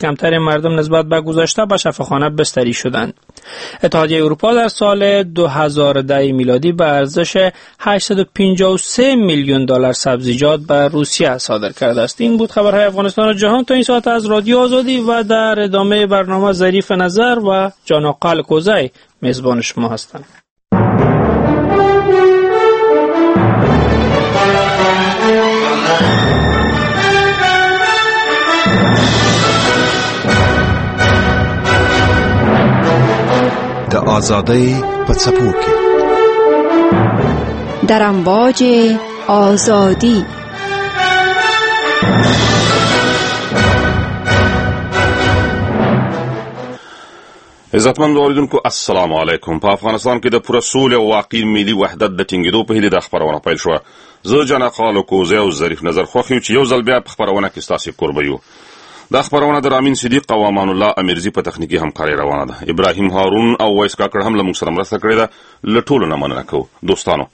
کمتر مردم نسبت به گذشته به شفاخانه بستری شدند. اتحادیه اروپا در سال 2010 میلادی به ارزش 853 میلیون دلار سبزیجات به روسیه صادر کرده است. این بود خبرهای افغانستان و جهان تا این ساعت از رادیو آزادی و در ادامه برنامه ظریف نظر و جان آقا الکوزی میزبان شما هستم. د آزادۍ په څپو کې در امواج آزادی. عزتمند اوریدونکو السلام علیکم. په افغانستان کې د پوره سولې او واقعي ملي وحدت د ټینګېدو په هیله د خبرونه پیل شوه. زه جان آقا الکوزی او ظریف نظر خوښ یو چې یو ځل بیا په خبرونه کې ستاسې کوربه یو. دا خبرونه د رامین صدیق او امان الله امیرزي په تخنیکي همکارۍ روانه ده. ابراهیم هارون او ویس کاکړ هم له موږ سره مرسته کړې ده. له ټولو نه مننه کوو. دوستانو،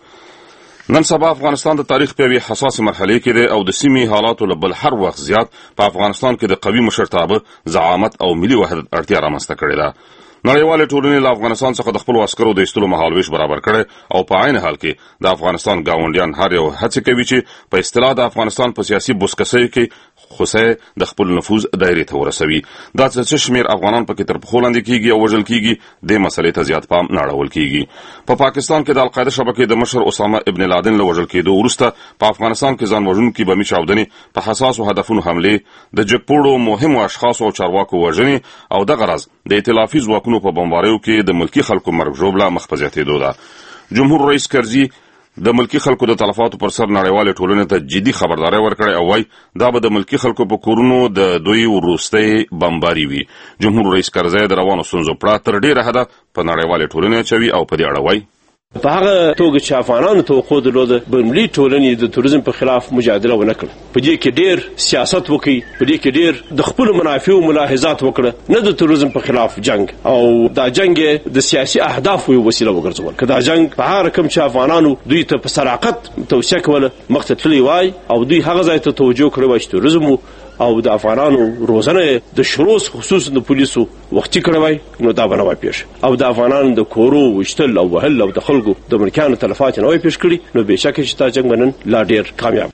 نن سبا افغانستان د تاریخ په یوې حساسې مرحلې کې دی او د سیمې حالاتو له بل هر وخت زیات په افغانستان کې د قوي مشرتابه، زعامت او ملي وحدت اړتیا رامنځته کړې ده. نړیوالې ټولنې له افغانستان څخه د خپلو عسکرو د ایستلو مهالویش برابر کړی او په عین حال کې د افغانستان ګاونډیان هر یو هڅې کوي چې په اصطلاح د افغانستان په سیاسي بوسکسۍ کې خوسه د خپل نفوذ دایرې ته ورسوي. دا څه شمیر افغانان پکې تر پښو لاندې کیږي او وژل کیږي، دې مسلې ته زیات پام نه اړول کیږي. په پاکستان کې د القاعده شبکې د مشر اسامه ابن لادن له وژل کېدو وروسته په افغانستان کې ځان وژونکي بمي چاودنې، په حساسو هدفونو حملې، د جګپوړو مهمو اشخاصو او چارواکو وژنې او دغه راز د ائتلافي ځواکونو په بمباریو کې د ملکی خلکو مرګ ژوبله مخ په زیاتېدو ده. جمهور رئیس کرزي د ملکی خلکو د تلفاتو پر سر نړیوالې ټولنې ته جدي خبرداری ورکړی او وایي دا به د ملکی خلکو په کورونو د دوی وروستۍ بمباري وي. جمهور رئیس کرزي د روانو ستونزو پړه تر ډیره حده په نړیوالې ټولنې اچوي او په دې اړه وایي په هغه توګه چې افغانانو توقع درلوده بنملي ټولنې د توریزم په خلاف مجادله ونه کړه. په دې کې ډېر سیاست وکړي، په دې کې ډېر د خپلو منافعو ملاحظات وکړه، نه د توریزم په خلاف جنگ او دا جنگ د سیاسي اهدافو یو وسیله وګرځول. که دا جنگ په هغه رقم چې افغانانو دوی ته په صراحت توصیه کوله مخ ته تللی وای او دوی هغه ځای ته توجه کړی وای چې توریزم او د افغانانو روزنه د شروع خصوصا د پولیسو وختي کړوي، نو دا بنوي پیښ او د افغانانو د کورو وشتل او وهل او د خلکو د ملکانو تلفات نه وي پیښ کړي، نو بهشکه چې تا جنگ منن لا ډیر کامیاب.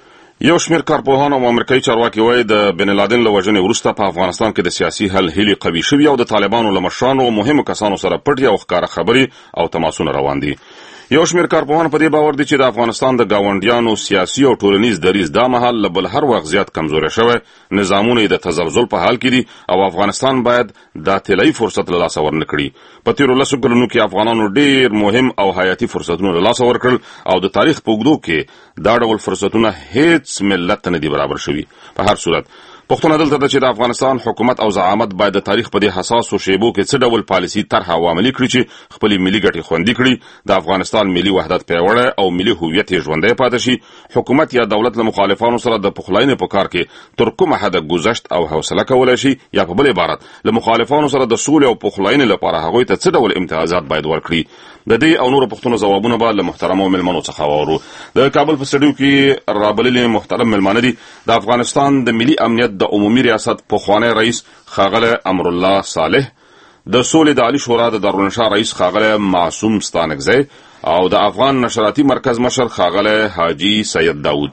یو شمیر کارپوهان او امریکایي چارواکي وایي د بن لادن له وژنې وروسته په افغانستان کې د سیاسي حل هیلې قوي شوي او د طالبانو له مشرانو او مهمو کسانو سره پټې او ښکاره خبرې او تماسونه روان دي. یو شمیر کارپوهان په دې باور دي چې د افغانستان د گاونډیانو سیاسي او ټولنیز دریځ دا مهال له بل هر وخت زیات کمزوري شوی، نظامونه د تزلزل په حال کې دي او افغانستان باید دا طلایي فرصت له لاسه ورنکړي. په تیرو لسو کلونو کې افغانانو ډیر مهم او حیاتي فرصتونه له لاسه ورکړل او د تاریخ په اوږدو کې دا ډول فرصتونه هیڅ ملت ته نه دي برابر شوي. په هر صورت پښتون دلته د چې د افغانستان حکومت او زعامت باید د تاریخ په دې حساسو شیبو کې څه ډول پالیسي طرح او عملي کړي چې خپل ملي ګټې خوندي کړي، د افغانستان ملي وحدت پیاوړی او ملي هویت یې ژوندی پاتې شي. حکومت یا دولت له مخالفانو سره د پخلاینې په کار کې تر کومه حده گذشت او حوصله کولی شي، یا په بل عبارت له مخالفانو سره د سولې او پخلاینې لپاره هغوی ته څه ډول امتیازات باید ورکړي. د دې او نورو پوښتنو ځوابونه به له محترمو مېلمنو څخه واورو. د کابل په سټډیو کې رابللي محترم مېلمانه دي د افغانستان د ملي امنیت د عمومي ریاست پخوانی رئیس ښاغلی امرالله صالح، د سولې د عالي شورا د دارالانشا رئیس ښاغلی معصوم ستانکزی او د افغان نشراتی مرکز مشر ښاغلی حاجی سید داود.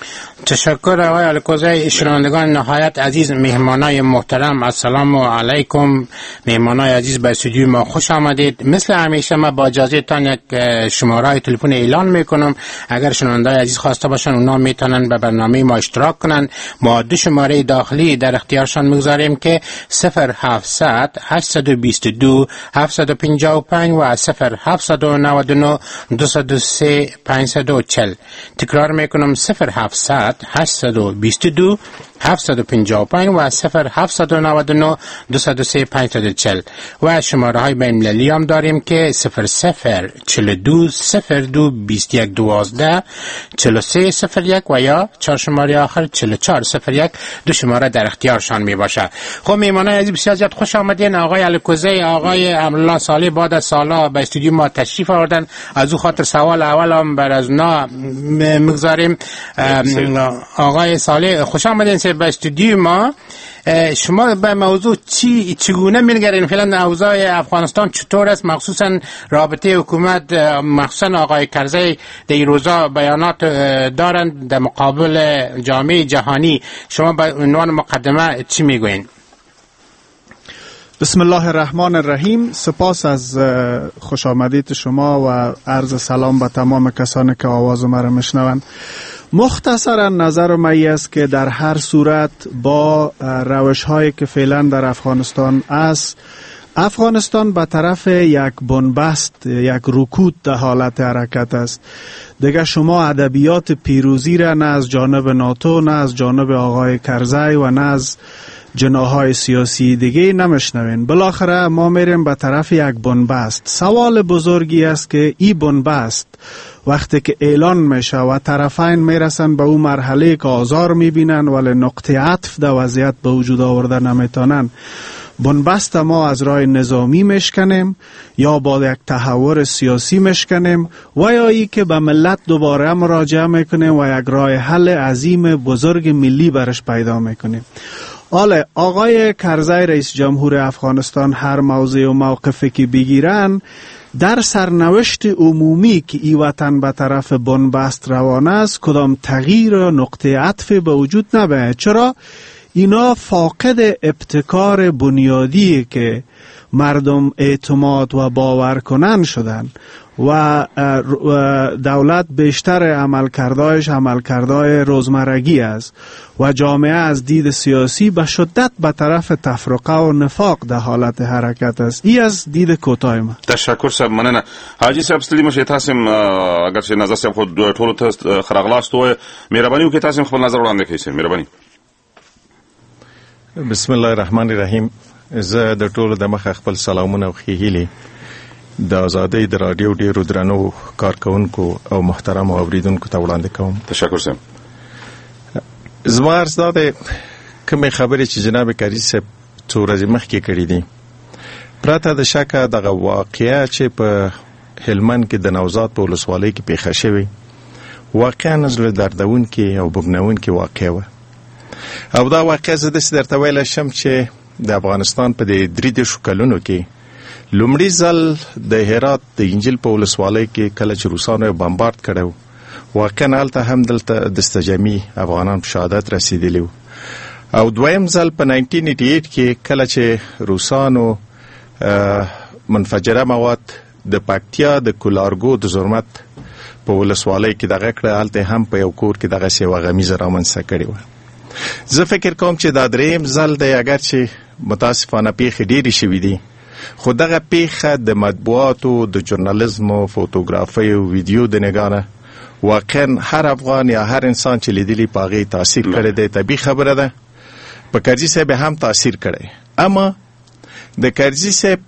تشکر آقای الکوزی. شنوندگان نهایت عزیز، مهمانای محترم، السلام علیکم. مهمانای عزیز به استودیو ما خوش آمدید. مثل همیشه ما با اجازه تان یک شماره تلفن اعلان میکنم، اگر شنوندگان عزیز خواسته باشن اونا میتونن به برنامه ما اشتراک کنن. ما دو شماره داخلی در اختیارشان میگذاریم که 0700 822 755 و 0799 203 540. تکرار میکنم 0700 822 755 و 0799 203 540 و شماره های بین المللی هم داریم که 0042 02 21 12 4301 و یا 4 شماره آخر 4401. دو شماره در اختیارشان می باشه. خب میمانای عزیز بسیار زیاد خوش آمدین. آقای الکوزی، آقای امرالله صالح بعد از سالا به استودیو ما تشریف آوردن. از او خاطر سوال اول هم بر از اونا مگذاریم. آقای صالح خوش آمدین به استودیو ما. شما به موضوع چگونه می‌نگرین؟ فعلا اوضاع افغانستان چطور است، مخصوصا رابطه حکومت، مخصوصا آقای کرزی در این روزا بیانات دارند در مقابل جامعه جهانی. شما به عنوان مقدمه چی میگوین؟ بسم الله الرحمن الرحیم. سپاس از خوش آمدید شما و عرض سلام به تمام کسانی که آواز ما را میشنوند. مختصرا نظر من است که در هر صورت با روش هایی که فعلا در افغانستان است، افغانستان به طرف یک بنبست، یک رکود در حالت حرکت است. دیگه شما ادبیات پیروزی را نه از جانب ناتو، نه از جانب آقای کرزی و نه از جناحهای سیاسی دیگه نمیشنوین. بالاخره ما میریم به طرف یک بنبست. سوال بزرگی است که این بنبست وقتی که اعلان میشه و طرفین میرسن به اون مرحله که آزار میبینن ولی نقطه عطف در وضعیت به وجود آورده نمیتونن، بنبست ما از راه نظامی میشکنیم یا با یک تحور سیاسی میشکنیم و یا ای که به ملت دوباره مراجعه میکنیم و یک راه حل عظیم بزرگ ملی برش پیدا میکنیم. حالا آقای کرزی رئیس جمهور افغانستان هر موضع و موقفی که بگیرن در سرنوشت عمومی که ای وطن به طرف بنبست روانه است کدام تغییر و نقطه عطف به وجود نباید. چرا؟ اینا فاقد ابتکار بنیادی که مردم اعتماد و باور کنن شدن و دولت بیشتر عملکردهای روزمرگی است و جامعه از دید سیاسی به شدت به طرف تفرقه و نفاق در حالت حرکت است. ای از دید کوتاه ما. تشکر صاحب، مننه. حاجی صاحب ستړي مشه، تاسو اگر چې نظر صاحب خود ټولو ته خراغلاست وای، مهرباني وکړئ تاسو خپل نظر وړاندې کړئ. مهرباني. بسم الله الرحمن الرحیم. زه د ټولو د مخه خپل سلامونه او ښې هیلې د ازادۍ د رادیو ډیرو درنو کارکونکو او محترم اوریدونکو ته وړاندې کوم. تشکر صاحب. زما عرض دا دی کومې خبرې چې جناب کاري صاحب څو ورځې مخکې کړي دي پرته د شکه دغه واقعه چې په هلمند کې د نوزاد په ولسوالۍ کې پیښه شوې واقعا زړه دردونکې او بوږنونکې واقعه وه او دا واقعه زه داسې درته ویلی شم چې د افغانستان په دې 33 کلونو کې لومړي ځل د هرات د انجیل په ولسوالۍ کې کله چې روسانو بمبارد کړی واقعا هلته هم دلته دستجمي افغانان په شهادت رسېدلي وو او دویم ځل په 1988 کې کله چې روسانو منفجره مواد د پکتیا د کولارګو د زرمت په ولسوالۍ کې دغه کړه هلته هم په یو کور کې دغه سیوه غمیزه رامنځته کړې وه. زه فکر کوم چې دا دریم ځل دی اگر چې متاسفانه پیښې ډېرې شوي دي خو دغه پیښه د مطبوعاتو د ژورنالیزم او فوتوګرافۍ او ویډیو د نګاه واقعا هر افغان یا هر انسان چې لیدلی په هغې تاثیر کړی دی. طبیعي خبره ده په کرزي صاحب هم تاثیر کړی، اما د کرزي صاحب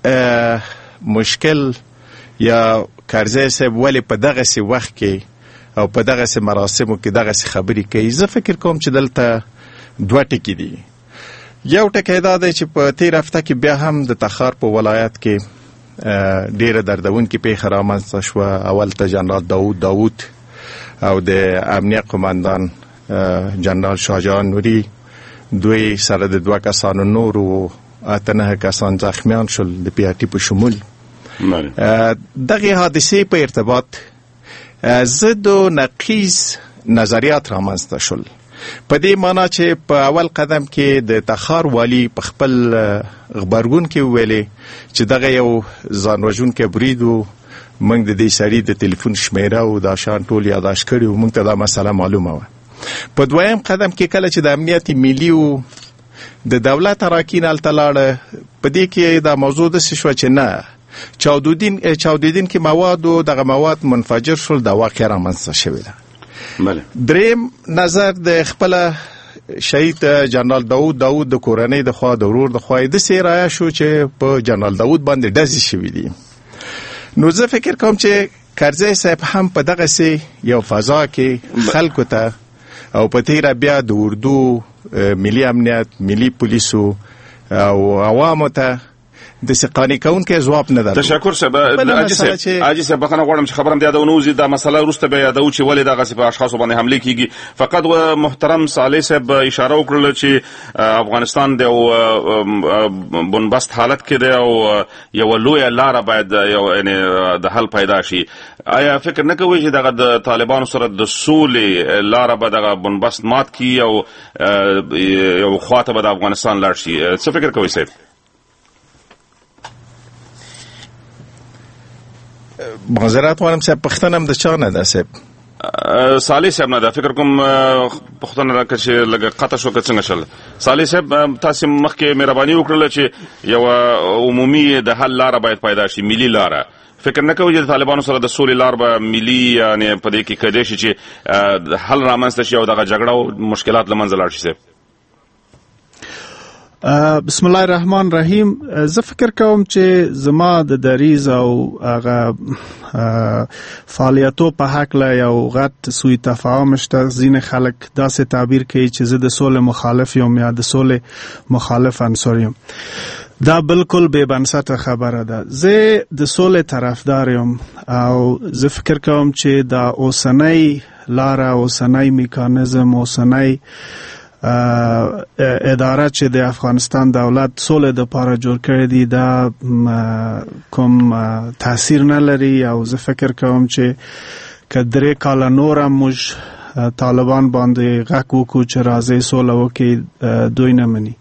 مشکل یا کرزي صاحب ولې په دغسې وخت کې او په دغسې مراسمو کې دغسې خبرې کوي؟ زه فکر کوم چې دلته دوه ټکي دي. یو ټکی دا دی چې په تېر هفته کې بیا هم د تخار په ولایت کې ډیره دردونکې پیښه رامنځته شوه. اول ته جنرال داود او د امنیه قماندان جنرال شاهجهان نوري دوی سره د 2 کسانو نور او 8 کسان زخمیان شول د پی آر ټي په شمول. دغه حادثې په ارتباط ضد و نقیض نظریات رامنځته شول په دې معنا چې په اول قدم کې د تخار والی په خپل خبرګون کې ویلي چې دغه یو ځان وژونکی برید و، موږ د دې سړي د ټلیفون شمیره او دا شان ټول یاداشت کړي او موږ ته دا مسله معلومه وه. په دویم قدم کې کله چې د امنیت ملي او د دولت اراکین هلته لاړه په دې کې دا موضوع داسې شوه چې نه چاودیدین کې مواد او دغه مواد منفجر شول، دا واقع رامنځته شوې ده. دریم نظر د خپل شهید جنرال داود د کورنۍ د خوا د ورور د خوا د سیرایه شو چې په جنرال داود باندې ډزې شوي دي. نو زه فکر کوم چې کرزي صاحب هم په دغسې یو فضا کې خلکو ته او په تیره بیا د اردو ملي امنیت ملي پولیسو او عوامو ته د سقانی کون کې جواب نه درته. تشکر صاحب. عاجز صاحب بخنه غواړم چې خبرم د یادونوزي د مسله روسته به یادو چې ولې دغه په اشخاص باندې حمله کیږي. فقط محترم صالح صاحب اشاره وکړه چې افغانستان د بنبست حالت کې دی او یو لوی لار باید یعنی د حل پیدا شي. آیا فکر نه کوئ چې دغه د طالبانو سره د سولې لار به دغه بنبست مات کی او یو خواته به د افغانستان لاړ شي؟ څه فکر کوئ صاحب؟ معذرت غواړم صاحب، پښتنه هم د چا نه ده صاحب؟ صالح صاحب نه ده. فکر کوم پښتنه راکړه چې لږ قطع شو که څنګه شل. صالح صاحب تاسو مخکې مهرباني وکړله چې یو عمومي د حل لار باید پیدا شي، ملي لار. فکر نه کوئ چې د طالبانو سره د سولې لار به ملي یعنی په دې کې کېدای شي چې حل رامنځته شي او دغه جګړه او مشکلات له منځه لاړ شي صاحب؟ بسم الله الرحمن الرحیم. زه فکر کوم چې زما د دریز او هغه فعالیتو په هکله یو غټ سوء تفاهم شته. ځینې خلک داسې تعبیر کوي چې زه د سولې مخالف یم یا د سولې مخالف عنصر یم. دا بالکل بے بنسټه خبره ده. زه د سولې طرفدار یم او زه فکر کوم چې دا اوسنۍ لاره، اوسنۍ میکانیزم، اوسنۍ اداره چې د افغانستان دولت سولې د پاره جوړ کړی دی دا کوم تاثیر نه لري. او زه فکر کوم چې که 3 کاله نور هم موږ طالبان باندې غږ وکړو چې راځي سوله وکړي، دوی نه مني.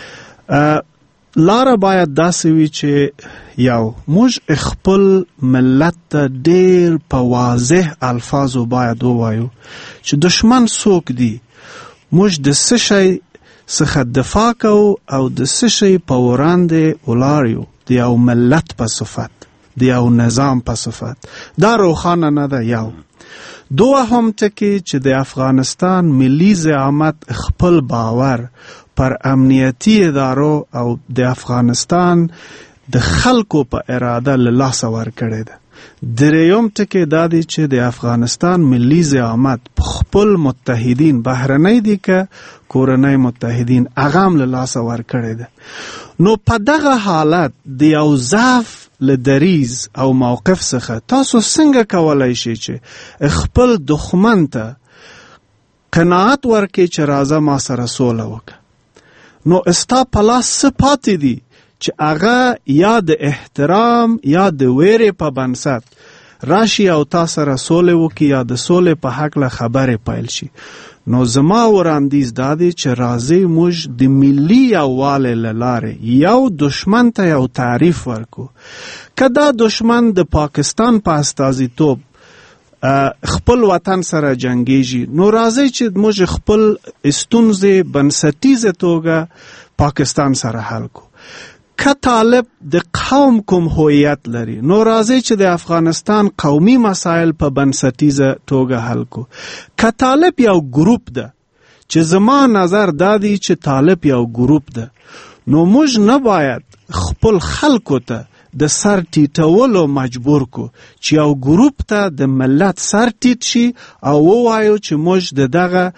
لاره باید داسې وي چې یو موږ خپل ملت ته ډېر په واضح الفاظو باید ووایو چې دشمن څوک دی، موږ د څه شي څخه دفاع کوو او د څه شي په وړاندې ولاړ یو، د یو ملت په صفت، د یو نظام په صفت. دا روښانه نه ده. یو دوهم ټکی چې د افغانستان ملي زعامت خپل باور پر امنیتی ادارو او د افغانستان د خلکو په اراده له لاسه ورکړی ده. دریم ټکی دا دی چې د افغانستان ملي زعامت خپل متحدین بهرنۍ دي که کورنۍ متحدین هغه هم له لاسه ورکړی ده. نو په دغه حالت د یو ضعف له دریز او موقف څخه تاسو څنګه کولای شئ چې خپل دښمن ته قناعت ورکړئ چې راځه ما سره سوله وکړه؟ نو استا په لاس څه پاتې دي چې هغه یا د احترام یا د ویرې په بنسټ راشي او تا سره سوله وکړي یا د سولې په هکله خبرې پیل شي. نو زما وړاندیز دا دی چې راځئ موږ د ملي یووالي له لارې یو دشمن ته یو تعریف ورکو. که دا دشمن د پاکستان په استازیتوب خپل وطن سره جنگیږي، نو راځي چې موږ خپل ستونزې بنسټیزه توګه پاکستان سره حل کو. که طالب د قوم کوم هویت لري، نو راځي چې د افغانستان قومي مسائل په بنسټیزه توګه حل کو. که طالب یو ګروپ ده، چې زما نظر دا دی چې طالب یو ګروپ ده، نو موږ نه باید خپل خلکو ته د سر ټیټولو مجبور کو چې یو ګروپ ته د ملت سر ټیټ شي او ووایو چې موږ د دغه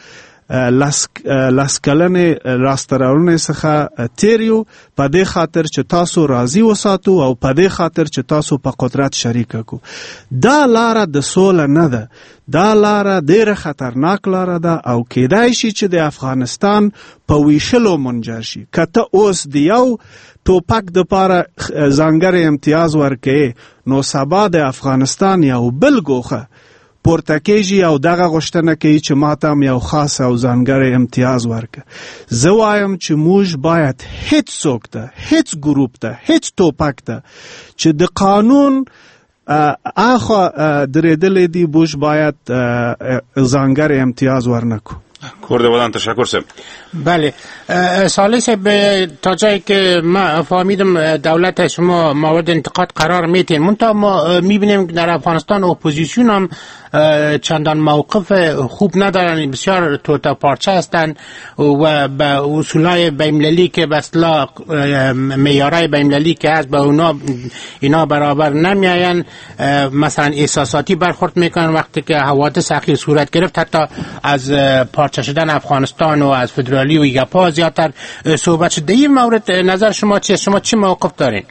لسکلنې راستراولنې څخه تیر یو په دې خاطر چې تاسو راضي وساتو او په دې خاطر چې تاسو په قدرت شریک کو. دا لاره د سوله نه ده. دا لاره ډېره خطرناک لاره ده او کېدای شي چې د افغانستان په ویشلو منجر شي. که ته اوس د یو ټوپک د پاره ځانګړی امتیاز ورکړې، نو سبا د افغانستان یو بل ګوښه پورته کېږي او دغه غوښتنه کوي چې ماته هم یو خاص او ځانګړی امتیاز ورکړه. زه وایم چې موږ باید هیڅ څوک ته، هیڅ ګروپ ته، هیڅ ټوپک ته چې د قانون اخوا درېدلی دی، موږ باید ځانګړی امتیاز ورنکو. کرده بودن. تشکر صاحب. بله صالح صاحب، تا جایی که ما فهمیدم دولت شما مورد انتقاد قرار میتین، منتها ما میبینیم در افغانستان اپوزیسیون هم چندان موقف خوب ندارن، بسیار توتا پارچه هستن و به اصولای بین‌المللی که به اصطلاح معیارهای بین‌المللی که هست به اینا برابر نمیاین. مثلا احساساتی برخورد میکنن وقتی که حوادث اخیر صورت گرفت، حتی از پارچه شدن افغانستان و از فدرالی و ایگاپا زیادتر صحبت شد. در این مورد نظر شما چیه؟ شما چی موقف دارین؟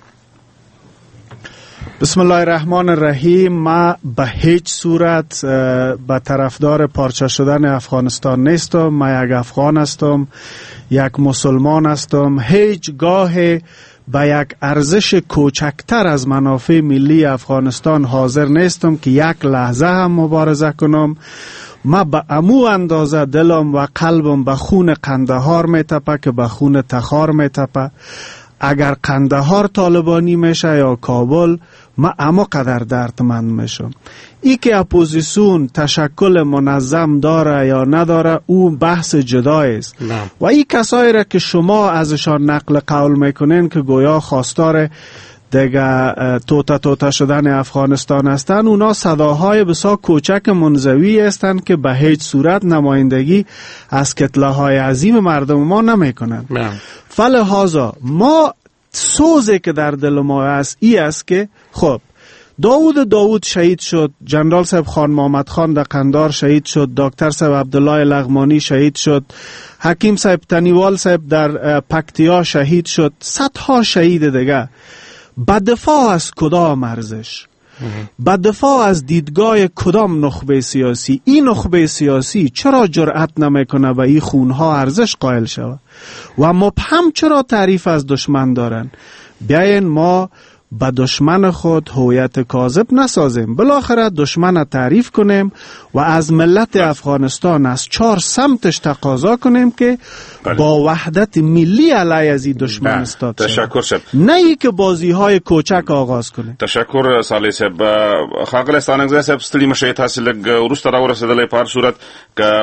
بسم الله الرحمن الرحیم. ما به هیچ صورت به طرفدار پارچه شدن افغانستان نیستم. ما یک افغان هستم، یک مسلمان هستم. هیچ گاه به یک ارزش کوچکتر از منافع ملی افغانستان حاضر نیستم که یک لحظه هم مبارزه کنم. ما به امو اندازه دلم و قلبم به خون قندهار میتپه که به خون تخار میتپه. اگر قندهار طالبانی میشه یا کابل، ما اما قدر دردمند میشم. ای که اپوزیسیون تشکل منظم داره یا نداره او بحث جدایی است. و ای کسایی را که شما ازشان نقل قول میکنین که گویا خواستار دیگه توته شدن افغانستان هستند، اونا صداهای بسیار کوچک منزوی هستند که به هیچ صورت نمایندگی از کتله های عظیم مردم ما نمیکنند. فلهذا ما سوزی که در دل ما است ای است که خب داوود شهید شد، جنرال صاحب خان محمد خان در قندار شهید شد، دکتر صاحب عبدالله لغمانی شهید شد، حکیم صاحب تنیوال صاحب در پکتیا شهید شد، صدها شهید دیگه. به دفاع از کدام ارزش؟ به دفاع از دیدگاه کدام نخبه سیاسی؟ این نخبه سیاسی چرا جرأت نمیکنه به این خونها ارزش قائل شود و مبهم چرا تعریف از دشمن دارن؟ بیاین ما به دشمن خود هویت کاذب نسازیم، بالاخره دشمن تعریف کنیم و از ملت افغانستان از 4 سمتش تقاضا کنیم که با وحدت ملی علیه از این دشمن استاد شد. تشکر شد. نه ای که بازی های کوچک آغاز کنیم. تشکر صالح صاحب. ښاغلی ستانکزی صاحب ستړي مشئ تاسې لږ وروسته راورسېدلی په هر صورت که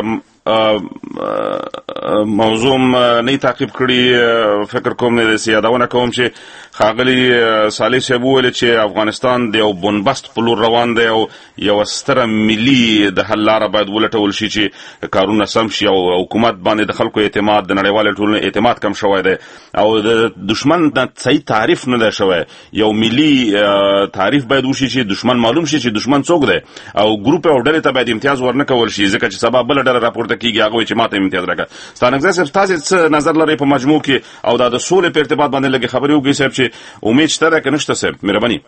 موضوع نه تعقیب کړي، فکر کوم نه داسې یادونه کوم چې ښاغلي صالح صاحب وویل چې افغانستان د یو بنبست په لور روان دی او یوه ستره ملي د حل لاره باید ولټول شي چې کارونه سم شي او حکومت باندې د خلکو اعتماد، د نړیوالې ټولنې اعتماد کم شوی دی او د دشمن صحیح تعریف نه دی شوی. یو ملي تعریف باید وشي چې دشمن معلوم شي چې دشمن څوک دی او ګروپ او ډلې ته باید امتیاز ورنه کول شي، ځکه چې سبا بله ډله راپورته کیږي هغه چې ماته امتیاز راکړه. ستانکزی صاحب تاسې څه نظر لرئ په مجموع کې او دا د سولې په ارتباط باندې لږې خبرې وکړئ صاحب چې امید شته ده که نشته صاحب؟ مهرباني.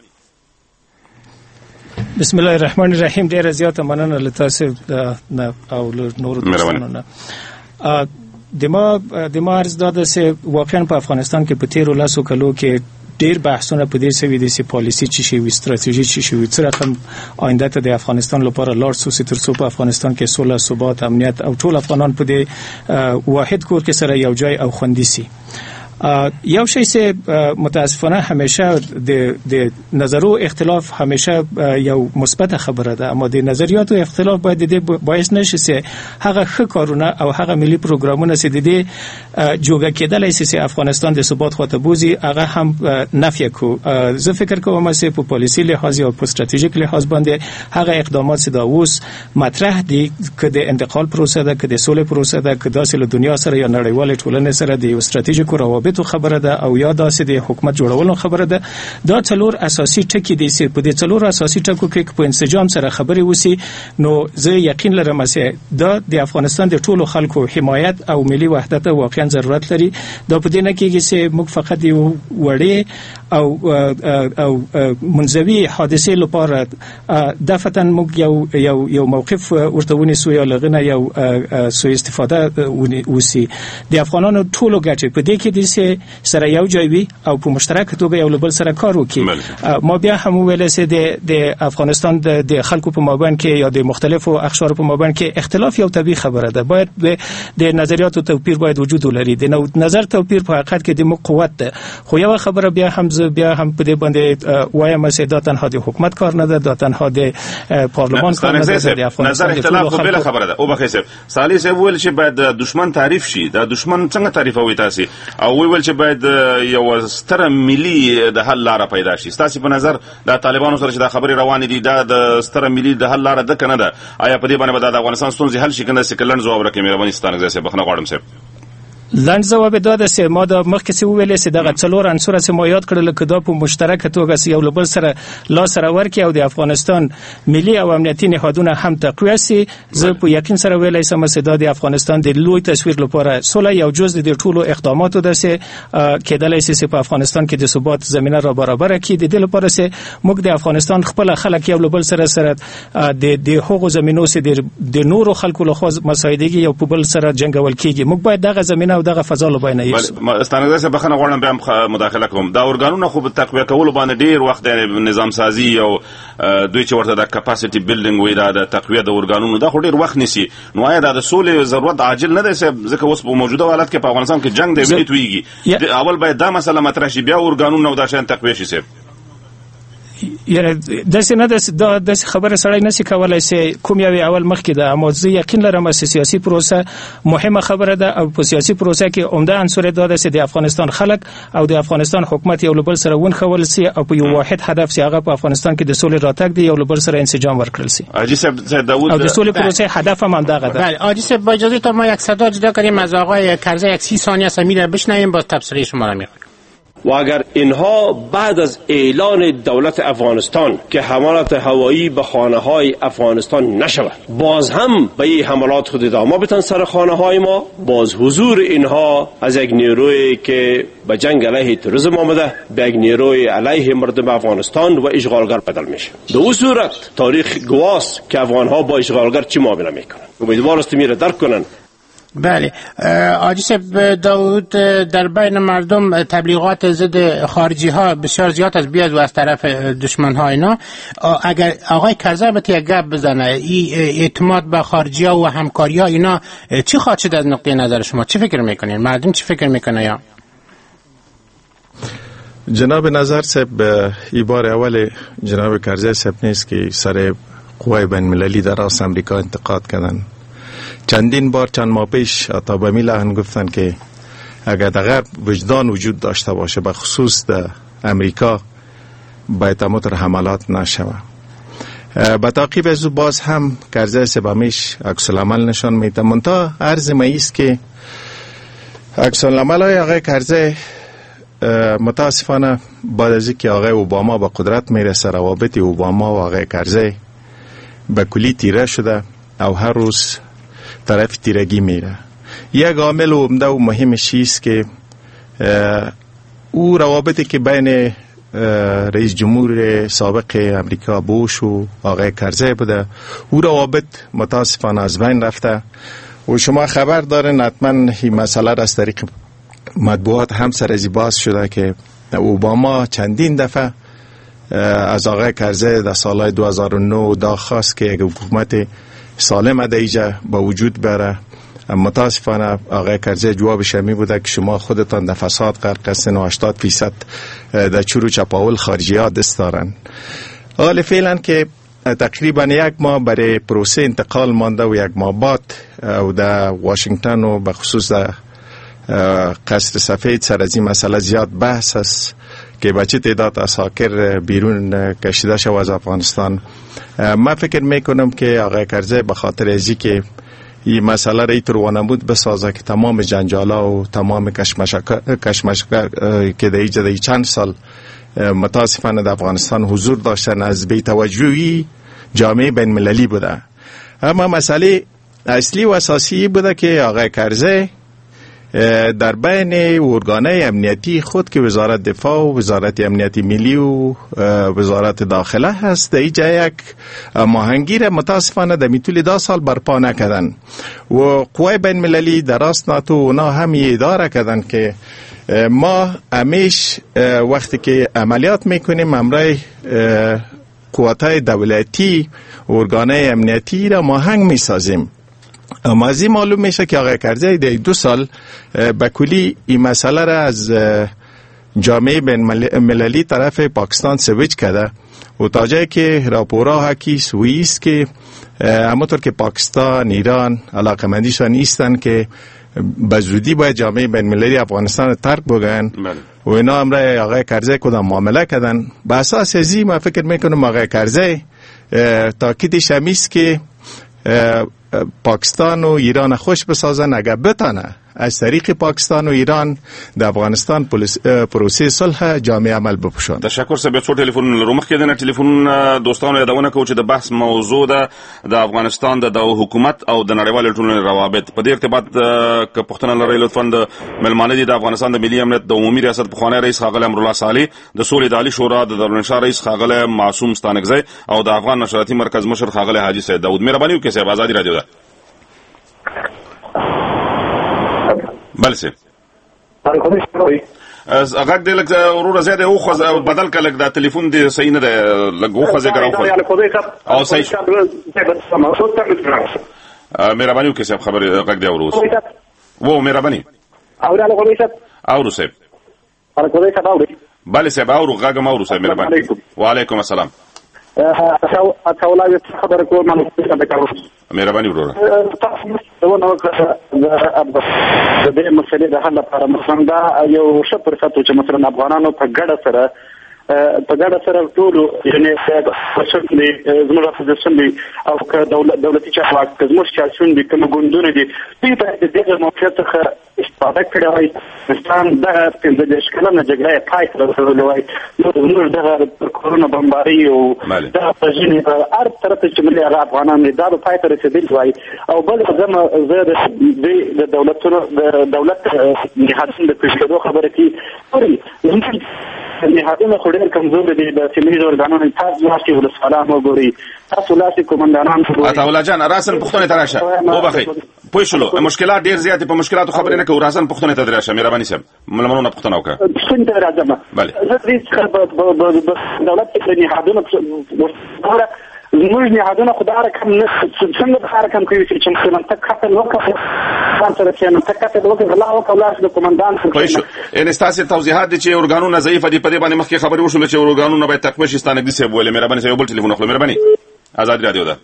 بسم الله الرحمن الرحیم. ډېره زیاته مننه له تاسو او له نورو دوستانو نه. د ما عرض دا ده چې واقعا په افغانستان کې په تیرو 10 کلو کې ډیر بحثونه په دې سوي دي چې پالیسي چی شي وي، ستراتیژي چی شي وي، څه رقم آینده ته د افغانستان لپاره لاړ سو تر څو په افغانستان کې صلح، ثبات، امنیت او ټول افغانان په دې واحد کور کې سره یو ځای او خوندي سي. یو شی چې متاسفانه همیشه د نظرو اختلاف همیشه یو مثبت خبره ده، اما د نظریاتو اختلاف باید د باعث نشي چې هغه ښه کارونه او هغه ملي پروګرامونه چې د دې جوګه کېدلای شي چې افغانستان د ثبات خواته بوزي هغه هم نفي کو. زه فکر کوم چې په پالیسي لحاظ او په ستراتیژیک لحاظ باندې هغه اقدامات چې دا اوس مطرح دي که د انتقال پروسه ده، که د سولې پروسه ده، که داسې له دنیا سره یا نړیوال ټولنې سره د یو ستراتیژیک روابط خبره ده او یا داسې د حکومت جوړولو خبره ده. دا څلور اساسي ټکي دي چې په دې څلور اساسي ټکو کې په انسجام سره خبرې وسی نو زه یقین لرم چې دا د افغانستان د ټولو خلکو حمایت او ملي وحدت واقعا ضرورت لري. دا په دې نه کېږي چې موږ فقط یو وړې او منزوي حادثه لپاره دفتن موږ یو موقف ورته ونیسو یا لغنه یو سوء استفاده وسی. د افغانانو ټولو ګټې په دې کې دي چې سره یو ځای وي او په مشترک توګه یو بل سره کار وکړي. ما بیا هم ویل چې د افغانستان د خلکو په مابین کې یا د مختلفو اقشار په مابین کې اختلاف یو طبیعي خبره ده. باید د نظریاتو توپیر باید وجود ولري. د نظر توپیر په حقیقت کې د مو قوت ده. خو یو خبره بیا هم په دې باندې وایم چې دا تنها د حکومت کار نه ده، دا تنها د پارلمان کار نه ده. د افغانستان نظر اختلاف خو بل خبره ده. او بخیر صاحب صالح صاحب ویل چې باید دشمن تعریف شي. دا دشمن څنګه تعریفوي تاسو؟ او ویل چې باید یو ستره ملي د حل لاره پیدا شي. تاسو په نظر د طالبانو سره چې دا خبرې روانې دي دا د ستره ملي د حل لاره ده کنه ده؟ آیا په دې باندې د افغانستان ستونزې حل شي کنه؟ سکلن جواب راکړئ مهرباني. ستانکزی صاحب بخښنه غواړم صاحب. لاند جواب داده سه ما د مخکې څه ویلې سه دغه څلور عنصر سه ما یاد کړل چې دا په مشترکه توګه یو له بل سره لاس سره ورکي او د افغانستان ملي او امنیتي نهادونه هم تقویه سي. زه په یقین سره ویلای سم چې دا د افغانستان د لوی تصویر لپاره صلح یو جزء د ټولو اقداماتو ده سه کېدلای سي په افغانستان کې د ثبات زمينه را برابر کړي. د دې لپاره سه موږ د افغانستان خپل خلک یو له بل سره د حقوق زمينو سه د نورو خلکو له خوا مساعدګي یو په بل سره جنگول کیږي. موږ باید دغه زمينه او دغه فضا له بینه یوسو. استانګه زه بخنه غواړم بیا مداخله کوم. دا اورګانونه خو په تقویه کول باندې ډیر وخت نظام سازي او دوی چې ورته د کپاسټي بیلډینګ وی دا د تقویه د اورګانونو دا خو ډیر وخت نیسي. نو آیا دا د سولې ضرورت عاجل نه دی ځکه اوس په موجوده حالت کې په افغانستان کې جنگ دی ویږي. اول باید دا مسله مطرح شي بیا اورګانونه او دا شان تقویه شي. یعنی داسې نه د خبره سړی نشي کولای چې کوم یو اول مخکې د اموزي یقین لرم چې سیاسي پروسه مهمه خبره ده او په سیاسي پروسه کې عمده عنصر دا ده چې د افغانستان خلک او د افغانستان حکومت یو بل سره ونخول سي او په یو واحد هدف چې هغه په افغانستان کې د سولې راتګ دی یو بل سره انسجام ورکړل سي. حاجی صاحب داوود او د سولې پروسه هدف هم دغه ده. بله حاجی صاحب با اجازه تا ما یک صدا جدا کنیم از آقای کرزی 30 ثانیه سمیره بشنویم باز تبصره شما را میخونیم. و اگر اینها بعد از اعلان دولت افغانستان که حملات هوایی به خانه های افغانستان نشود باز هم به این حملات خود ادامه بدن سر خانه های ما، باز حضور اینها از یک نیروی که به جنگ علیه تروریسم آمده به یک نیروی علیه مردم افغانستان و اشغالگر بدل میشه. در اون صورت تاریخ گواست که افغانها با اشغالگر چی معامله میکنن. امیدوار است میره درک کنن. بله حاجی صاحب داوود در بین مردم تبلیغات ضد خارجی ها بسیار زیاد از بیاد و از طرف دشمن ها اینا. اگر آقای کرزی بهت یک گپ بزنه این اعتماد به خارجی ها و همکاری ها اینا چی خواهد شد از نقطه نظر شما؟ چی فکر میکنین؟ مردم چی فکر میکنه؟ یا جناب نظر صاحب ای بار اول جناب کرزی صاحب نیست که سر قوای بین المللی در راس امریکا انتقاد کردن. چندین بار چند ماه پیش تا به می لحن گفتن که اگر در غرب وجدان وجود داشته باشه به خصوص در امریکا باید متر حملات نشوه. به تعقیب از او باز هم کرزی صاحب همیش عکس العمل نشان میده. منتها عرض ما است که عکس العمل های آقای کرزی متاسفانه بعد از اینکه آقای اوباما به قدرت میرسه روابط اوباما و آقای کرزی به کلی تیره شده او هر روز طرف تیرگی میره. یک عامل عمده و مهمش است که او روابطی که بین رئیس جمهور سابق امریکا بوش و آقای کرزی بوده او روابط متاسفانه از بین رفته و شما خبر دارین حتما این مسئله را از طریق مطبوعات هم سرازی باز شده که اوباما چندین دفعه از آقای کرزی در سالهای 2009 درخواست که یک حکومت سالم دیجا با وجود بره. متاسفانه آقای کرزی جوابش می بوده که شما خودتان در فساد غرق هستین و 80% در چور چپاول خارجی ها دست دارن. حال فعلا که تقریبا یک ماه برای پروسه انتقال مانده و یک ماه بعد و در واشنگتن و بخصوص در قصر سفید سر از این مسئله زیاد بحث است که با چه تعداد اساکر بیرون کشیده شد از افغانستان. من فکر میکنم که آقای کرزی به خاطر ازی که این مسئله را ایتر وانمود بسازه که تمام جنجالا و تمام کشمش که در چند سال متاسفانه در افغانستان حضور داشتن از بی توجهی جامعه بین مللی بوده. اما مسئله اصلی و اساسی بوده که آقای کرزی در بین ارگانهای امنیتی خود که وزارت دفاع و وزارت امنیت ملی و وزارت داخله هست در اینجا یک ماهنگیر متاسفانه در طول 2 سال برپا نکردن و قوای بین مللی در راست ناتو اونا هم اداره کردن که ما همیش وقتی که عملیات میکنیم امرای قواتهای دولتی و ارگانهای امنیتی را ماهنگ میسازیم. اما از این معلوم میشه که آقای کرزی در 2 سال به کلی این مسئله را از جامعه بین مللی طرف پاکستان سویچ کرده و تا جایی که راپورها حکی سویی است که همونطور که پاکستان ایران علاقمندیشان نیستن که به زودی باید جامعه بین مللی افغانستان ترک بگن و اینا امرای آقای کرزی کدام معامله کردن. به اساس ازی من فکر میکنم آقای کرزی تاکیدش همیست که پاکستان و ایران خوش بسازن اگر بتانه از طریق پاکستان و ایران د افغانستان پروسې صلح جامع عمل بپوشاند. تشکر صاحب. څو ټلیفون لرو مخکې د ټلیفون دوستانو یادونه کوم چې د بحث موضوع ده د افغانستان د حکومت او د نړیوال ټولنې روابط. په دې ارتباط که پوښتنه لرئ لطفا د ملمانه دي د افغانستان د ملي امنیت د عمومي ریاست پخوانی رئیس ښاغلی امرالله صالح، د سولې د عالي شورا د دارالانشا رئیس ښاغلی معصوم ستانکزی او د افغان نشراتي مرکز مشر ښاغلی حاجي سید داود. مهرباني وکړئ صاحب، ازادي راډیو ده. بله صاحب غږ دې لږ وروره زیات وخوځه، بدل کړه لږ، دا تلیفون دې صحیح نه دی، لږ وخوځه که راوخوځه او صحیح شو. مهرباني وکړئ صاحب، خبرې غږ دې اورو و. مهرباني اورو صاحب. بله صاحب اورو، غږ هم اورو صاحب. مهرباني. وعلیکم السلام. مهرباني وروره. د دې مسلې د حل لپاره مثلا دا یو ښه فرصت و چې مثلا افغانانو په ګډه سره ټولو یعنې زموږ اپوزیشن دي او که دولتي چارواکي که زموږ سیاسیون دي کوم ګوندونه دي دوی باید د دغه موقعیت څخه استفاده کړې وای. افغانستان دغه 15 کلنه جګړه یې پای ته رسولې وای، نو زموږ دغه کورونه بمباري او دغه وژنې په هر طرف چې ملي هغه افغانان دي دا به پای ته رسېدلي وای. او بل زه د دولت نهادونو د پیش کېدو خبره کوي. زموږ نهادونه خو ډېر کمزوري دي، د سیمهیزو ارګانونو تاسو لاسې ولسوالان وګورئ، تاسو لاسې قومندانان وګورئ. عطاالله جان راسن پوښتنې ته راشه، وبخئ پوه شولو، مشکلات ډېر زیات په مشکلاتو خبرې نه کوو، راسن پوښتنې ته راشه. مهرباني صاحب ملمنونه پوښتنه وکړه. پوښتنې ته راځم. زه دې څخه دولت کې د نهادونو زموږ نهادونه خو دا رقم نه څنګه دا رقم کوي چې مثلا ته قتل وکړې ځان سره کېنه ته قتل وکړې غلا وکړه لاس د قومندان پوه شو. یعنې ستاسې توضیحات دي چې ارګانونه ضعیفه دي، په دې باندې مخکې خبرې وشولې چې ارګانونه باید تقویه شي. ستانکزي صاحب ویلې. مهرباني صاحب یو بل ټلیفون اخلو. مهرباني. ازادي راډیو ده.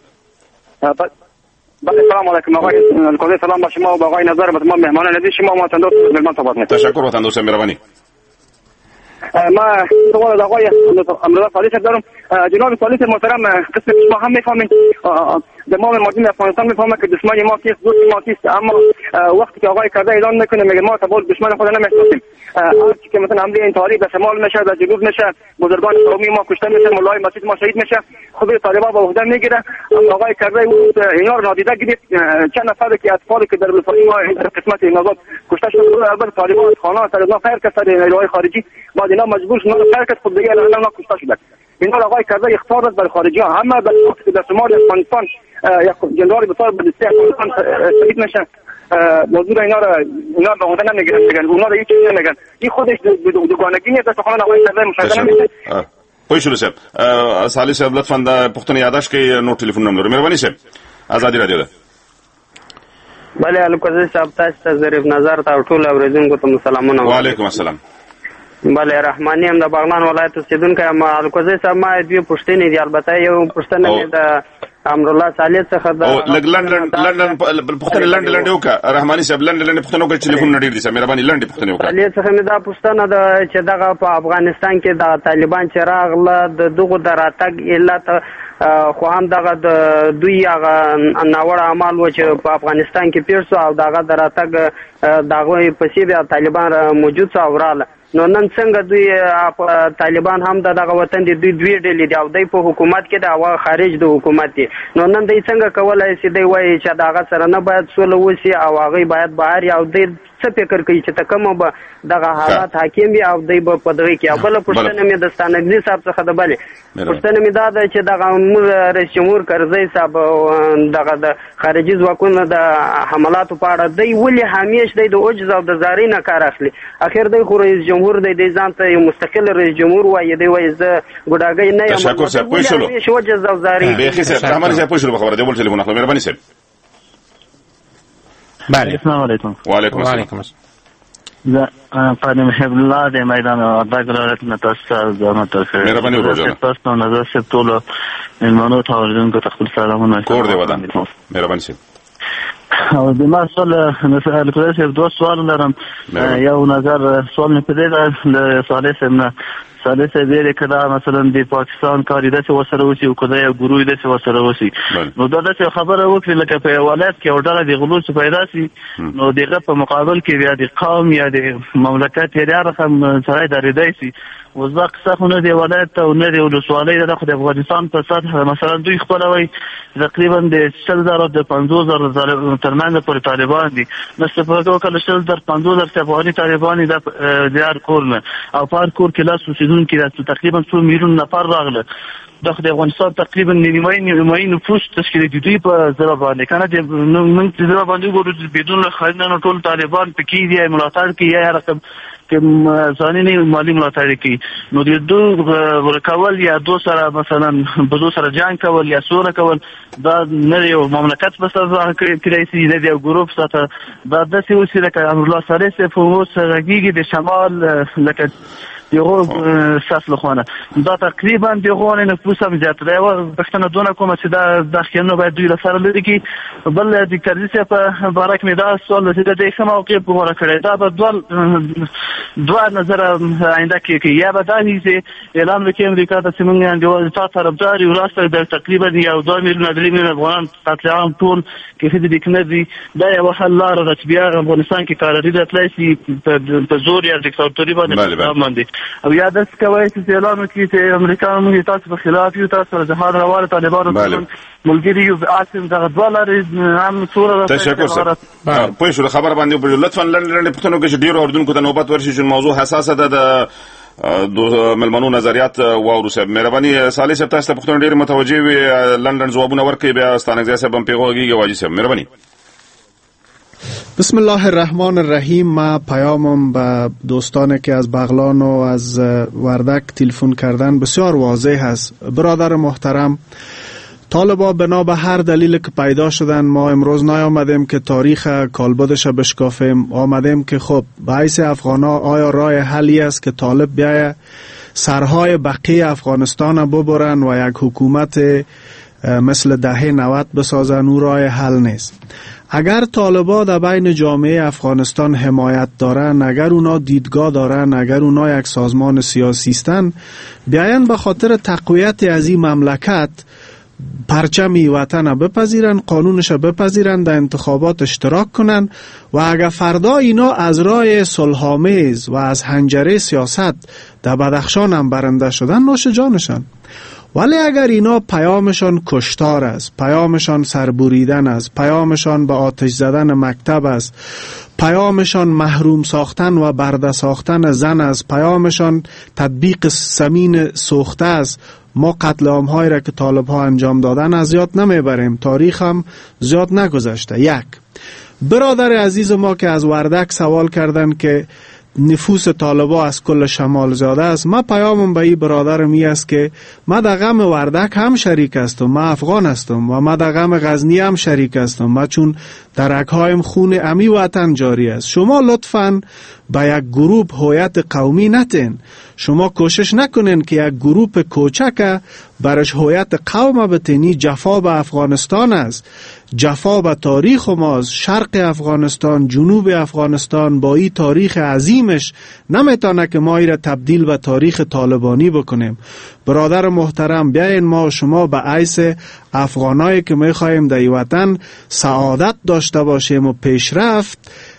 بله السلام علیکم آقای الکوزی، سلام با شما و با آقای نظر به تمام مهمانان عزیز شما. وطن دوست مهمان صحبت می‌کنم. تشکر وطن دوست. مهربانی. ما سوال آقای امرالله صالح دارم. جناب صالح محترم، قسم شما هم میفهمید، تمام مردم افغانستان میفهمه که دشمن ما کیست، دوست ما کیست، اما وقتی که آقای کرده اعلان میکنه میگه ما تبار دشمن خود نمیشناسیم. هرچی که مثلا حمله انتحاری به شمال میشه، به جنوب میشه، بزرگان قومی ما کشته میشه، مولای مسجد ما شهید میشه، خود طالبان به عهده میگیره. اما آقای کرده اینا رو نادیده گرفت. چند نفر که اطفالی که در بلوچستان ما در قسمت نازاد کشته شده، اول طالبان خانه سر اینا خیر کرد، نیروهای خارجی بعد اینا مجبور شدن خیر کرد، خود دیگه اینا کشته شدن. اینا آقای کرده اختیار داد بر خارجی ها، همه به در شمال افغانستان یک جنرال بسیار به دسته افغانستان شهید میشه. موضوع اینا به عهده نمیگیرن، میگن اونا رو هیچ چیزی نمیگن. این خودش دوگانگی نیست، سخنان آقای کرده مشاهده نمیشه. پوه شولو صاحب. صالح صاحب لطفا د پوښتنې یادداشت کړئ، نور ټلیفون نمبر. مهرباني صاحب. ازادي راډیو ده. بله الکوزی صاحب، تاسو ته ظریف نظر ته او ټولو اورېدونکو ته سلامونه. وعلیکم السلام. بله رحماني هم د بغلان ولایت اوسېدونکی یم. الکوزی صاحب ما دوې پوښتنې دي، البته یو پوښتنه مې د امرالله صالح څخه د لږ لنډ پوښتنې لنډې وکړه. رحماني صاحب لنډې پوښتنې وکړه، ټلیفونونه ډېر دي صاحب. مهرباني لنډې پوښتنې وکړه. صالح څخه مې دا پوښتنه ده چې دغه په افغانستان کې د طالبان چې راغله د دغو د راتګ علت خو هم دغه د دوی هغه ناوړه اعمال و چې په افغانستان کې پیښ شو او دغه د راتګ د هغوی پسې بیا طالبان موجود شو او راغله. نو نن څنګه دوی طالبان هم دغه وطن دي، دوی دوی ډلې دي او دوی په حکومت کې د هغه خارج د حکومت دي. نو نن دوی څنګه کولی شي دوی وایي چې د هغه سره نه باید سوله وشي او هغوی باید بهر او دوی څه فکر کوي چې کومه به دغه حالات حاکم وي او دوی به په دغه کې. بله پوښتنه مې د ستانکزي صاحب څخه ده. بلې پوښتنه مې دا ده چې دغه موږ رئیس جمهور کرزی صاحب دغه د خارجي ځواکونو د حملاتو په اړه دوی ولې همیش دوی د عجز او د زارۍ نه کار اخلي؟ اخر دوی خو رئیس جمهور دی ځان ته یو مستقل رئیس جمهور وایي، دی وایي زه ګوډاګی نه یم. تشکر صاحب. پوه شولو. همیش عجز او زارۍ. بیخي صاحب رحماني صاحب پوه شولو په خبره. دی بل ټلیفون اخلو. مهرباني صاحب. بله السلام علیکم. وعلیکم السلام. زه قادم محب الله د میدان وردګ ولایت نه تاسو ته زحمت ورکړم. مهرباني وکړئ. تاسو نظر صاحب ټولو مېلمنو ته اوریدونکو ته خپل سلامونه. کور دی ودان. مهرباني صاحب. او د ما سوال الکوزی صاحب دوه سوال لرم. یو نظر سوال مې په دې ده د صالح صاحب نه صالح صاحب ویل کړه مثلا د پاکستان کاری داسې وسره وسی او کله یو ګروي داسې وسره وسی نو دا داسې خبره وکړي لکه په ولایت کې اورډر د غلو څخه پیدا سي نو دغه په مقابل کې بیا د قوم یا د مملکت یا رقم سره درېدای سي وزاق څخه د ولایت او نه د ولسوالۍ د افغانستان په سطح مثلا دوی خپلوي تقریبا د 100,000 د 50,000 ترمنځ پر طالبان دي نسته په توګه 100,000 50,000 افغاني طالبان د هر کور او پر کور کې لاس وسیدون کې تقریبا 2 میلیون نفر راغله د افغانستان تقریبا نیمه نفوس تشکیل دي په ځای باندې کنه د موږ د ځای باندې ګورو بدون خاینانو ټول طالبان پکې دي ملاتړ کوي یا رقم که ځانینه مالی ملاتړ کوي نو د دوه ورکول یا دو سره مثلا په دو سره جنگ کول یا سوره کول دا نه یو مملکت په سر کړی سي د یو ګروپ سره دا د څه وسیله کوي امرالله صالح په اوس راګيږي د شمال لکه یو ساس لخوانه دا تقریبا دغه نفوس هم زیات دی او پښتنه دونه کومه چې دا داخلینو باید دوی لسره لري کی بل د کرزي په بارک می دا سوال چې د کوم موقع په وره کړی دا به دوه نظر آینده کې یا به دا نیزه اعلان وکړي امریکا د سیمون د تاسو طرفدار یو راسته د تقریبا یو 2 میلیون افغان قتل عام ټول کې د کنيزي دا یو حل لار د بیا افغانستان کې کاري د تلاسي په زور یا دیکتاتوري باندې او یاد است کوي چې اعلان وکړي چې امریکا موږ تاسو په خلاف یو تاسو د جهاد روانه طالبانو ملګری یو عاصم دغه $2 هم صوره تشکر سره په شو خبر باندې په لطفا لنډ پښتنو کې ډیر اردن کو د نوبت ورشي چې موضوع حساسه ده د ملمنو نظریات واورو صاحب مهرباني صالح صاحب تاسو ته پښتنو ډیر متوجي وي لندن جوابونه ورکړي بیا ستانګ صاحب هم پیغوږي واجی صاحب مهرباني بسم الله الرحمن الرحیم. ما پیامم به دوستانی که از بغلان و از وردک تلفن کردن بسیار واضح است. برادر محترم، طالبا بنا به هر دلیل که پیدا شدن ما امروز نیامدیم که تاریخ کالبدش بشکافیم، آمدیم که خب باعث افغانا آیا راه حلی است که طالب بیایه سرهای بقیه افغانستان ببرن و یک حکومت مثل دهه 90 بسازن؟ او راه حل نیست. اگر طالبا در بین جامعه افغانستان حمایت دارن، اگر اونا دیدگاه دارن، اگر اونا یک سازمان سیاسی هستن، بیاین به خاطر تقویت از این مملکت پرچمی وطن بپذیرن، قانونش بپذیرن، در انتخابات اشتراک کنن و اگر فردا اینا از راه صلح‌آمیز و از حنجره سیاست در بدخشان هم برنده شدن، نوش جانشان. ولی اگر اینا پیامشان کشتار است، پیامشان سربریدن است، پیامشان به آتش زدن مکتب است، پیامشان محروم ساختن و برده ساختن زن است، پیامشان تطبیق سمین سوخته است، ما قتل عام هایی را که طالب ها انجام دادن از یاد نمیبریم، تاریخ هم زیاد نگذشته. یک برادر عزیز ما که از وردک سوال کردن که نفوس طالبا از کل شمال زیاده است، ما پیامم به این برادرم می است که ما در غم وردک هم شریک هستم، ما افغان هستم و ما در غم غزنی هم شریک هستم، ما چون در رگ‌هایم خون امی وطن جاری است. شما لطفاً با یک گروپ هویت قومی نتین، شما کوشش نکنین که یک گروپ کوچک برش هویت قوم بتینی. جفا به افغانستان است، جفا به تاریخ ماست. شرق افغانستان، جنوب افغانستان با این تاریخ عظیمش نمیتونه که ما را تبدیل به تاریخ طالبانی بکنیم. برادر محترم، بیاین ما و شما به عیس افغانایی که میخوایم در وطن سعادت داشته باشیم و پیشرفت،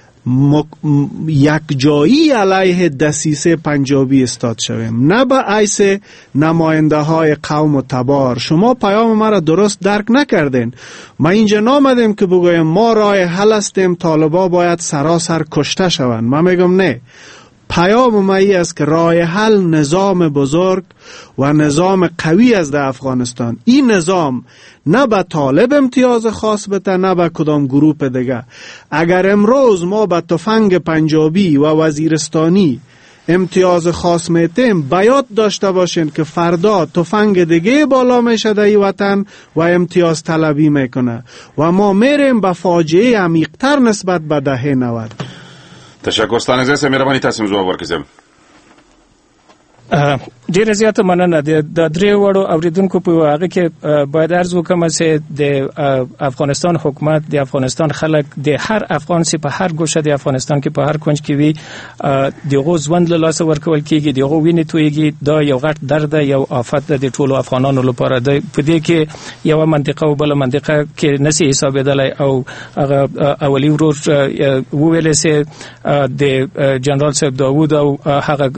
یک جایی علیه دسیسه پنجابی استاد شویم، نه به عیس نماینده های قوم و تبار. شما پیام ما را درست درک نکردین. ما اینجا نامدیم که بگویم ما راه حل هستیم، طالبا باید سراسر کشته شوند. ما میگم نه، پیام ما ای است که راه حل نظام بزرگ و نظام قوی است در افغانستان. این نظام نه به طالب امتیاز خاص بده، نه به کدام گروپ دیگه. اگر امروز ما به تفنگ پنجابی و وزیرستانی امتیاز خاص میتیم، باید داشته باشین که فردا تفنگ دیگه بالا میشه در این وطن و امتیاز طلبی میکنه و ما میریم به فاجعه عمیق‌تر نسبت به دهه 90. تشکر ستانه زیسته. مهربانی تاسم جواب ورکړئ. ډیره زیاته مننه. د درې وړو اوریدونکو په هغه کې باید عرض وکم چې د افغانستان حکومت، د افغانستان خلک، د هر افغان چې په هر ګوشه د افغانستان کې په هر کونج کې وي دغه ژوند له لاسه ورکول کیږي، دغه وینې تویږي. دا یو غټ درد، یو آفت د ټولو افغانانو لپاره. د په دې کې یو منطقه او بل منطقه کې نسی حسابېدلای او هغه اولی ورور وویل چې د جنرال صاحب داوود او هغه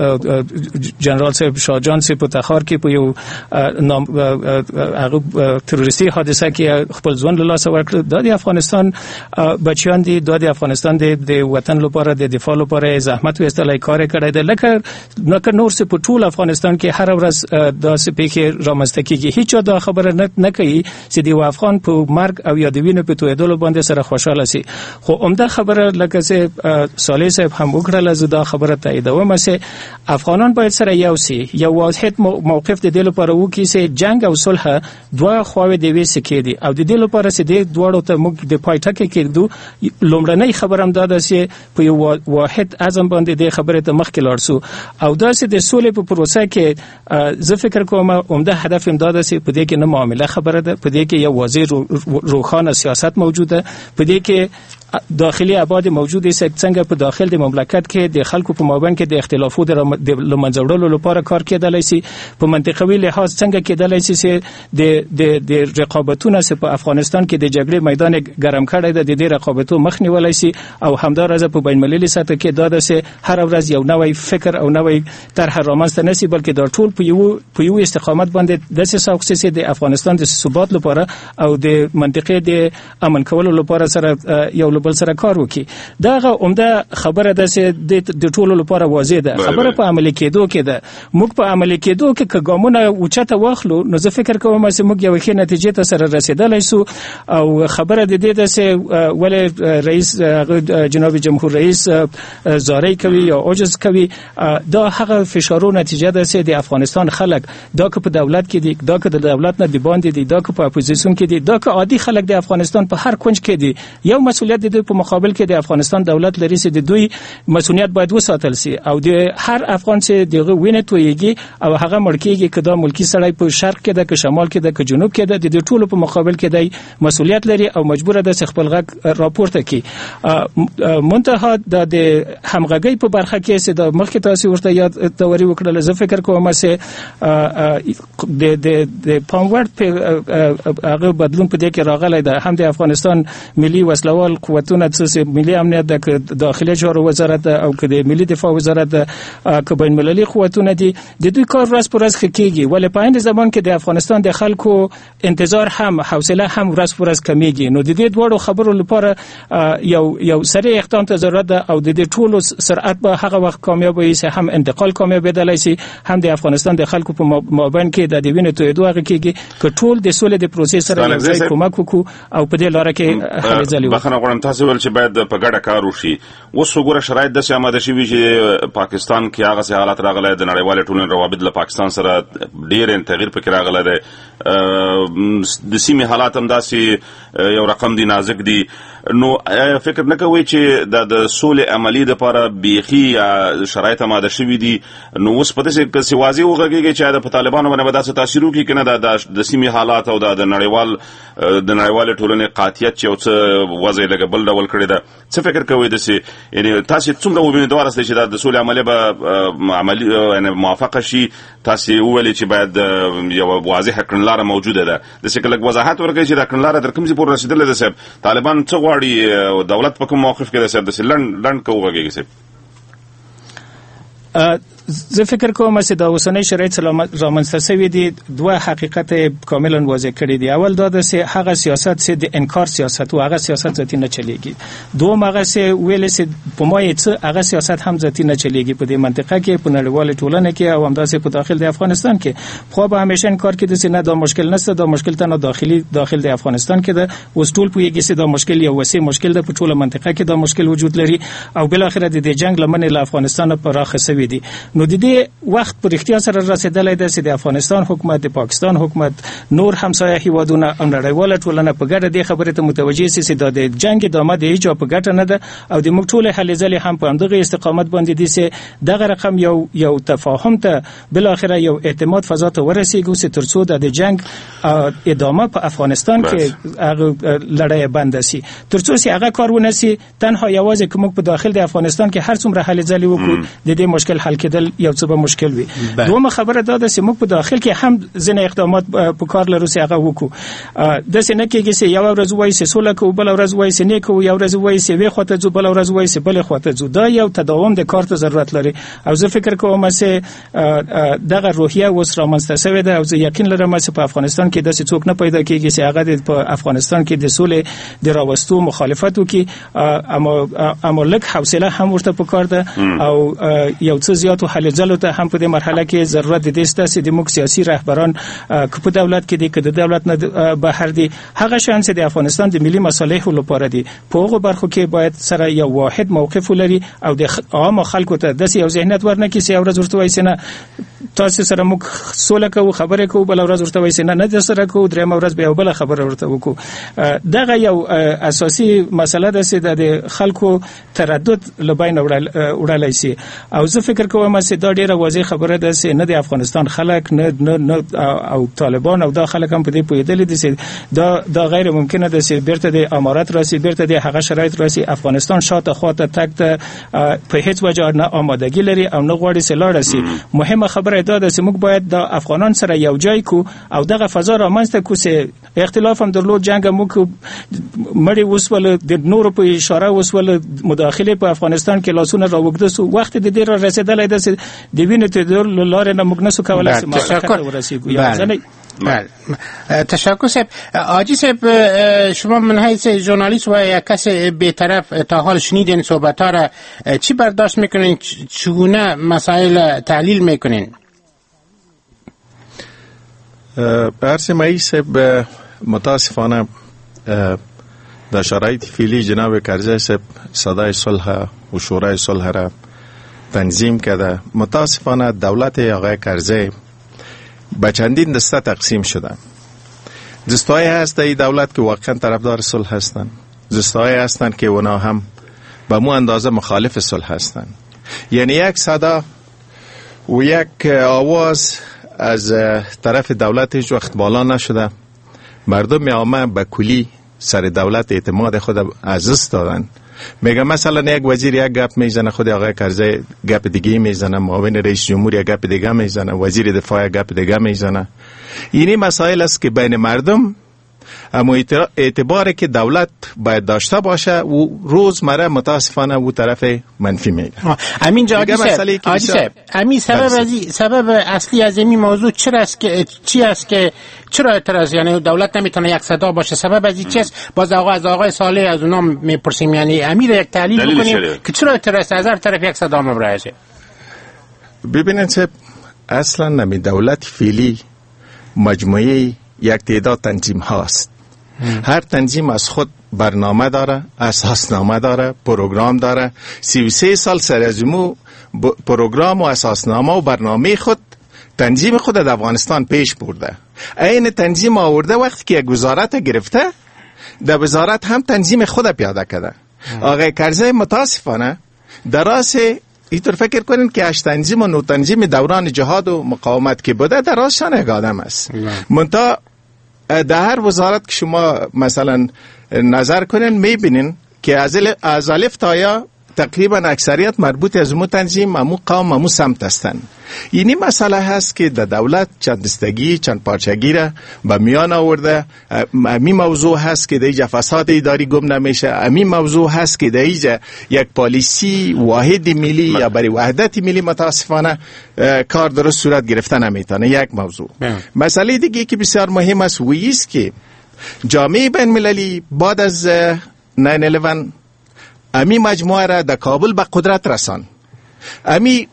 جنرال صاحب شاهجان صاحب په تخار کې په یو هغه تروریستي حادثه کې خپل ژوند له لاسه ورکړ. د افغانستان بچیان دي، د افغانستان د وطن لپاره د دفاع لپاره زحمت وستلای کار کړی دی. لکه نور څه په ټول افغانستان کې هر ورځ د سپیکر رامنځته کیږي. هیڅ دا خبره نه کوي چې د افغان په مرګ او یا د وینې په تویدلو باندې سره خوشاله سي. خو عمده خبره لکه چې صالح صاحب هم وکړه، زه دا خبره تاییدوم چې افغانان باید سره یو سي، یو واحد موقف د دې لپاره وکړي چې جنگ او صلح دوه خواوې د وې سکې دي او د دې لپاره چې د دوړو ته موږ د پایټکه کېدو لومړنۍ خبره هم دا ده چې په یو واحد اعظم باندې د خبره ته مخکې لاړ سو او دا چې د سولې په پروسه کې زه فکر کوم عمده هدف هم دا ده چې په دې کې نه معامله خبره ده، په دې کې یو واضح روښانه سیاست موجوده، په دې کې داخلي ابعاد موجود دي څنګه په داخل د مملکت کې د خلکو په مابین کې د اختلافو د لمنځوړلو لپاره کار کېدلای شي، په منطقوي لحاظ څنګه کېدلای شي چې د رقابتونو په افغانستان کې د جګړې میدان ګرم کړی د دې رقابتو مخ نیولای شي او همدارسه په بین المللي سطح کې دا ده چې هر ورځ یو نوی فکر او نوی طرح رامنځته نشي، بلکې دا ټول په یو استقامت باندې د سیاست چې د افغانستان د ثبات لپاره او د منطقې د امن کولو لپاره سره یو بل سره کار وکړي. دا عمده خبره ده چې د ټولو لپاره واضح ده. خبره په عملي کېدو کې ده. موږ په عملي کېدو کې ګامونه اوچته واخلو نو زه فکر کوم چې موږ یو ښه نتیجې ته سره رسیدلای سو او خبره د دې ده چې ولې رئیس جناب جمهور رئیس زارۍ کوي یا عجز کوي. دا هغه فشارو نتیجه ده چې د افغانستان خلک دا که په دولت کې دي، دا که د دولت نه دی باندې دي، دا که په اپوزیسیون کې دي، دا که عادي خلک د افغانستان په هر کونج کې دي، یو مسؤلیت د په مقابل کې د افغانستان دولت لري چې د دوی مسؤلیت باید وساتل شي او د هر افغان چې دغه وینې تویږي او هغه مړ کېږي که دا ملکی سړی په شرق کې ده که شمال کې ده که جنوب کې ده، د ټولو په مقابل کې د مسؤلیت لري او مجبور ده چې خپل غږ راپورته کړي. منتها د همغږۍ په برخه کې چې د مخکې تاسو ورته یاد توري وکړل، زه فکر کوم چې د پاموړ په هغه بدلون په دې کې راغلی ده. هم د افغانستان ملي وسلوال قوتونه چې ملي امنیت د داخلي چارو وزارت او که د ملي دفاع وزارت که بین المللي قوتونه دي، د دوی کار ورځ پر ورځ ښه کېږي، ولې په عین زمان کې د افغانستان د خلکو انتظار هم حوصله هم ورځ پر ورځ کمیږي. نو د دې دوړو خبرو لپاره یو سریع اقدام ته ضرورت ده او د دې ټولو سرعت به هغه وخت کامیاب وي چې هم انتقال کامیابېدلی شي، هم د افغانستان د خلکو په مابین کې د وینې تویېدو هغه کېږي که ټول د سولې د پروسې سره یو ځای کومک وکړو او په دې لاره کې هلې ځلې وکړو. تاسو ول چې باید په ګډه کار وشي. اوس وګوره شرایط داسې آماده شوي چې پاکستان کې هغه څه حالات راغلی د نړیوالې ټولنې روابط له پاکستان سره ډېر تغییر پکې راغلی دی. د سیمې حالات هم داسې یو رقم دي، نازک دي. نو فکر نه کوئ چې د سولې عملي دپاره بیخي شرایط آماده شوي دي؟ نو اوس په داسې واضح وغږېږي چې د په طالبانو باندې به داسې تاثیر وکړي که نه د سیمې حالات او د نړیوالې ټولنې قاطعیت چې یو څه وضع لږه بل ډول کړې ده. څه فکر کوئ داسې یعنې تاسې څومره امیدواره سئ چې د سولې عملیه به عملي موافقه شي؟ تاسې وویلې چې باید یوه واضحه کړنلاره موجوده ده. داسې که لږ وضاحت ورکړئ چې دا کړنلاره تر کوم ځای پورې رسېدلې ده صاحب؟ طالبان څه غواړي؟ دولت په کوم موقف کې ده صاحب؟ داسې لنډ که وغږېږي صاحب. زه فکر کوم چې دا اوسنۍ شرایط رامنځته شوي دي دوه حقیقت کاملا واضح کړي دي. اول دا ده چې هغه سیاست چې د انکار سیاست و هغه سیاست ذاتي نه چلیږي. دوم هغه چې ویل چې په ما یې څه هغه سیاست هم ذاتي نه چلیږي په دې منطقه کې، په نړیوالې ټولنه کې او همداسې په داخل د افغانستان کې. خو به همیشه انکار کېده چې نه دا مشکل نشته، دا مشکل تنها داخل د افغانستان کې ده. اوس ټول پوهېږي چې دا مشکل یو وسیع مشکل ده، په ټوله منطقه کې دا مشکل وجود لري او بالاخره د دې جنګ لمنې له افغانستان پراخه شوي دي. نو د دې وخت پر اختیار سره رسیدلای دی چې د افغانستان حکومت، د پاکستان حکومت، نور همسایه هیوادونه او نړیواله ټولنه په ګډه د خبرې ته متوجه سي چې د جنگ ادامه د هیڅ په ګټه نه ده او د موږ ټول هلې ځلې هم په همدغه استقامت باندې دي چې دغه رقم یو تفاهم ته بل اخره یو اعتماد فضا ته ورسیږي چې ترڅو د جنگ ادامه په افغانستان کې هغه لړۍ بند شي. ترڅو چې هغه کار ونه شي تنها یوازې کوم په داخل د افغانستان کې هر څومره هلې ځلې وکړو د دې مشکل حل کېدل یو څه به مشکل وي. دومره خبره دا ده چې موږ په داخل کې هم ځینې اقدامات په کار لرو چې هغه وکړو. د سینه کې چې یو ورځ وایي چې سوله کوو، بل ورځ وایي چې نه کوو، یو ورځ وایي چې وی خواته ځو، بل ورځ وایي چې بل خواته ځو. دا یو تداوم د کار ته ضرورت لري او زه فکر کوم چې دغه روحیه اوس رامنځته شوې ده او زه یقین لرم چې په افغانستان کې داسې څوک نه پیدا کېږي چې هغه په افغانستان کې د سولې د راوستو مخالفت وکړي. اما لږ حوصله هم ورته پکار ده او یو څه زیاتو هلې ځلو ته هم په دې مرحله کې ضرورت دي چې د موږ سیاسي رهبران که په دولت کې دي که د دولت نه بهر دي هغه شان چې د افغانستان د ملي مصالحو لپاره دي په هغو برخو کې باید سره یو واحد موقف ولري او د عام خلکو ته داسې یو ذهنیت ورنکړي چې یو ورځ ورته وایي چې نه تاسو سره موږ سوله کوو، خبرې کوو، بل ورځ ورته وایي چې نه در سره کوو، درېیمه ورځ بیا بله خبره ورته وکړو. دغه یو اساسي مسله ده چې د خلکو تردد له بین وړلی شي او زه فکر کوم چې دا ډېره واضح خبره ده چې نه د افغانستان خلک نه او طالبان او دا خلک هم په دې پوهېدلي دي چې دا غیر ممکنه ده چې بیرته د امارت راسي، بیرته د هغه شرایط راسي. افغانستان شاته خواته تګ ته په هیڅ وجه نه آمادګي لري او نه غواړي چې لاړ شي. مهمه خبره دا ده چې موږ باید د افغانان سره یو ځای کو او دغه فضا رامنځته کو چې اختلاف هم درلود، جنگ موږ مړی وسول، د نورو په اشاره وسول، مداخله په افغانستان کې لاسونه راوګد سو. وخت د دې را رسیدلای ده چې د وینې ته د لارې نه موږ نسو کولای چې موافقت ورسیږو. تشکر صاحب. آجی صاحب شما من حیث ژورنالیست و یک کس بی‌طرف تا حال شنیدین صحبت‌ها را چی برداشت میکنین؟ چگونه مسائل تحلیل میکنین؟ ارسمایی صاحب متاسفانه در شرایط فعلی جناب کرزی صاحب صدای صلح و شورای صلح را تنظیم کرده. متاسفانه دولت آقای کرزی به چندین دسته تقسیم شده. دسته‌ای هست در این دولت که واقعا طرفدار صلح هستند، دسته‌ای هستند که اونا هم به مو اندازه مخالف صلح هستند. یعنی یک صدا و یک آواز از طرف دولت هیچ وقت بالا نشده. مردم عامه به کلی سر دولت اعتماد خود از دست دادن. میگم مثلا یک وزیر یک گپ میزنه، خود آقای کرزی گپ دیگه میزنه، معاون رئیس جمهور یک گپ دیگه میزنه، وزیر دفاع یک گپ دیگه میزنه. اینی مسائل است که بین مردم اما اعتباری که دولت باید داشته باشه و روزمره متاسفانه او طرف منفی میگه. امین جاگی صاحب امین سبب اصلی از این موضوع چی است که چرا اعتراض، یعنی دولت نمیتونه یک صدا باشه؟ سبب از این چی است؟ باز از آقای صالح از اونا میپرسیم، یعنی امیر یک تحلیل بکنیم که چرا اعتراض از هر طرف یک صدا مبرزه. ببینید صاحب اصلا نمی دولت فعلی مجموعه یک تعداد تنظیم هاست. هر تنظیم از خود برنامه داره، اساسنامه داره، پروگرام داره. 33 سال سر از پروگرام و اساسنامه و برنامه خود تنظیم خود در افغانستان پیش برده. این تنظیم آورده وقتی که یک وزارت گرفته در وزارت هم تنظیم خود پیاده کرده. آقای کرزی متاسفانه دراز اینطور فکر کنین که اش تنظیم و نو تنظیم دوران جهاد و مقاومت که بوده درازشان یک آدم است. منتها در هر وزارت که شما مثلا نظر کنین میبینین که از الف تا یا تقریبا اکثریت مربوط از مو تنظیم، مو قوم، مو سمت هستن. اینی مسئله هست که در دولت چند دستگی، چند پارچگی را به میان آورده. امی موضوع هست که در فساد اداری گم نمیشه. امی موضوع هست که در یک پالیسی واحد ملی یا برای وحدت ملی متاسفانه کار درست صورت گرفتن نمیتونه. یک موضوع. مسئله دیگه که بسیار مهم است ویست که جامعه بین المللی بعد از 9/11 امی مجموعه را در کابل به قدرت رسان. امی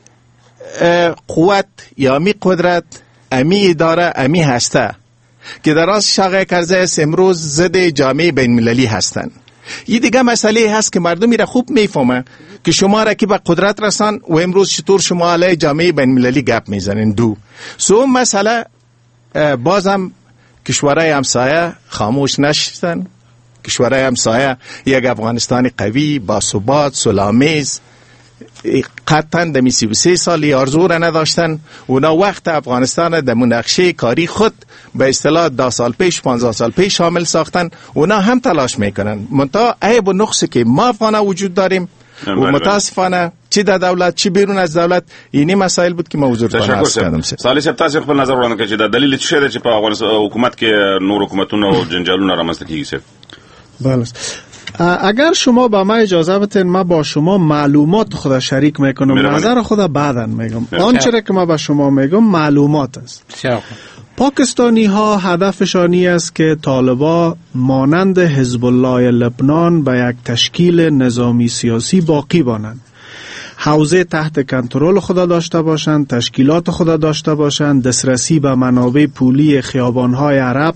قوت یا امی قدرت، امی اداره، امی هسته که در راست آقای کرزی امروز ضد جامعه بین المللی هستند. این دیگه مسئله هست که مردم میره خوب میفهمه که شما را که به قدرت رسان و امروز چطور شما علیه جامعه بین المللی گپ میزنین. دو سوم مسئله بازم کشورهای همسایه خاموش نشدن. کشورهای همسایه یک افغانستان قوی با ثبات صلح‌آمیز قطعا دمی 33 سالی آرزو را نداشتن. اونا وقت افغانستان در مناقشه کاری خود به اصطلاح 10 سال پیش 15 سال پیش شامل ساختن. اونا هم تلاش میکنن، منتها عیب و نقصی که ما افغانا وجود داریم و متاسفانه چی در دولت چی بیرون از دولت اینی مسائل بود که ما حضورتان عرض کردم. سالی صاحب تاسو خپل نظر وړاندې کړئ چې د دلیل څه دی چې په افغانستان حکومت کې نور حکومتونه او جنجالونه رامنځته کیږي. بله، اگر شما به ما اجازه بدین ما با شما معلومات خود شریک میکنم. نظر خود بعداً میگم. آنچه که ما به شما میگم معلومات است. پاکستانی ها هدفشانی است که طالبا مانند حزب الله لبنان به یک تشکیل نظامی سیاسی باقی مانند. حوزه تحت کنترل خود داشته باشند، تشکیلات خود داشته باشند، دسترسی به منابع پولی خیابان‌های عرب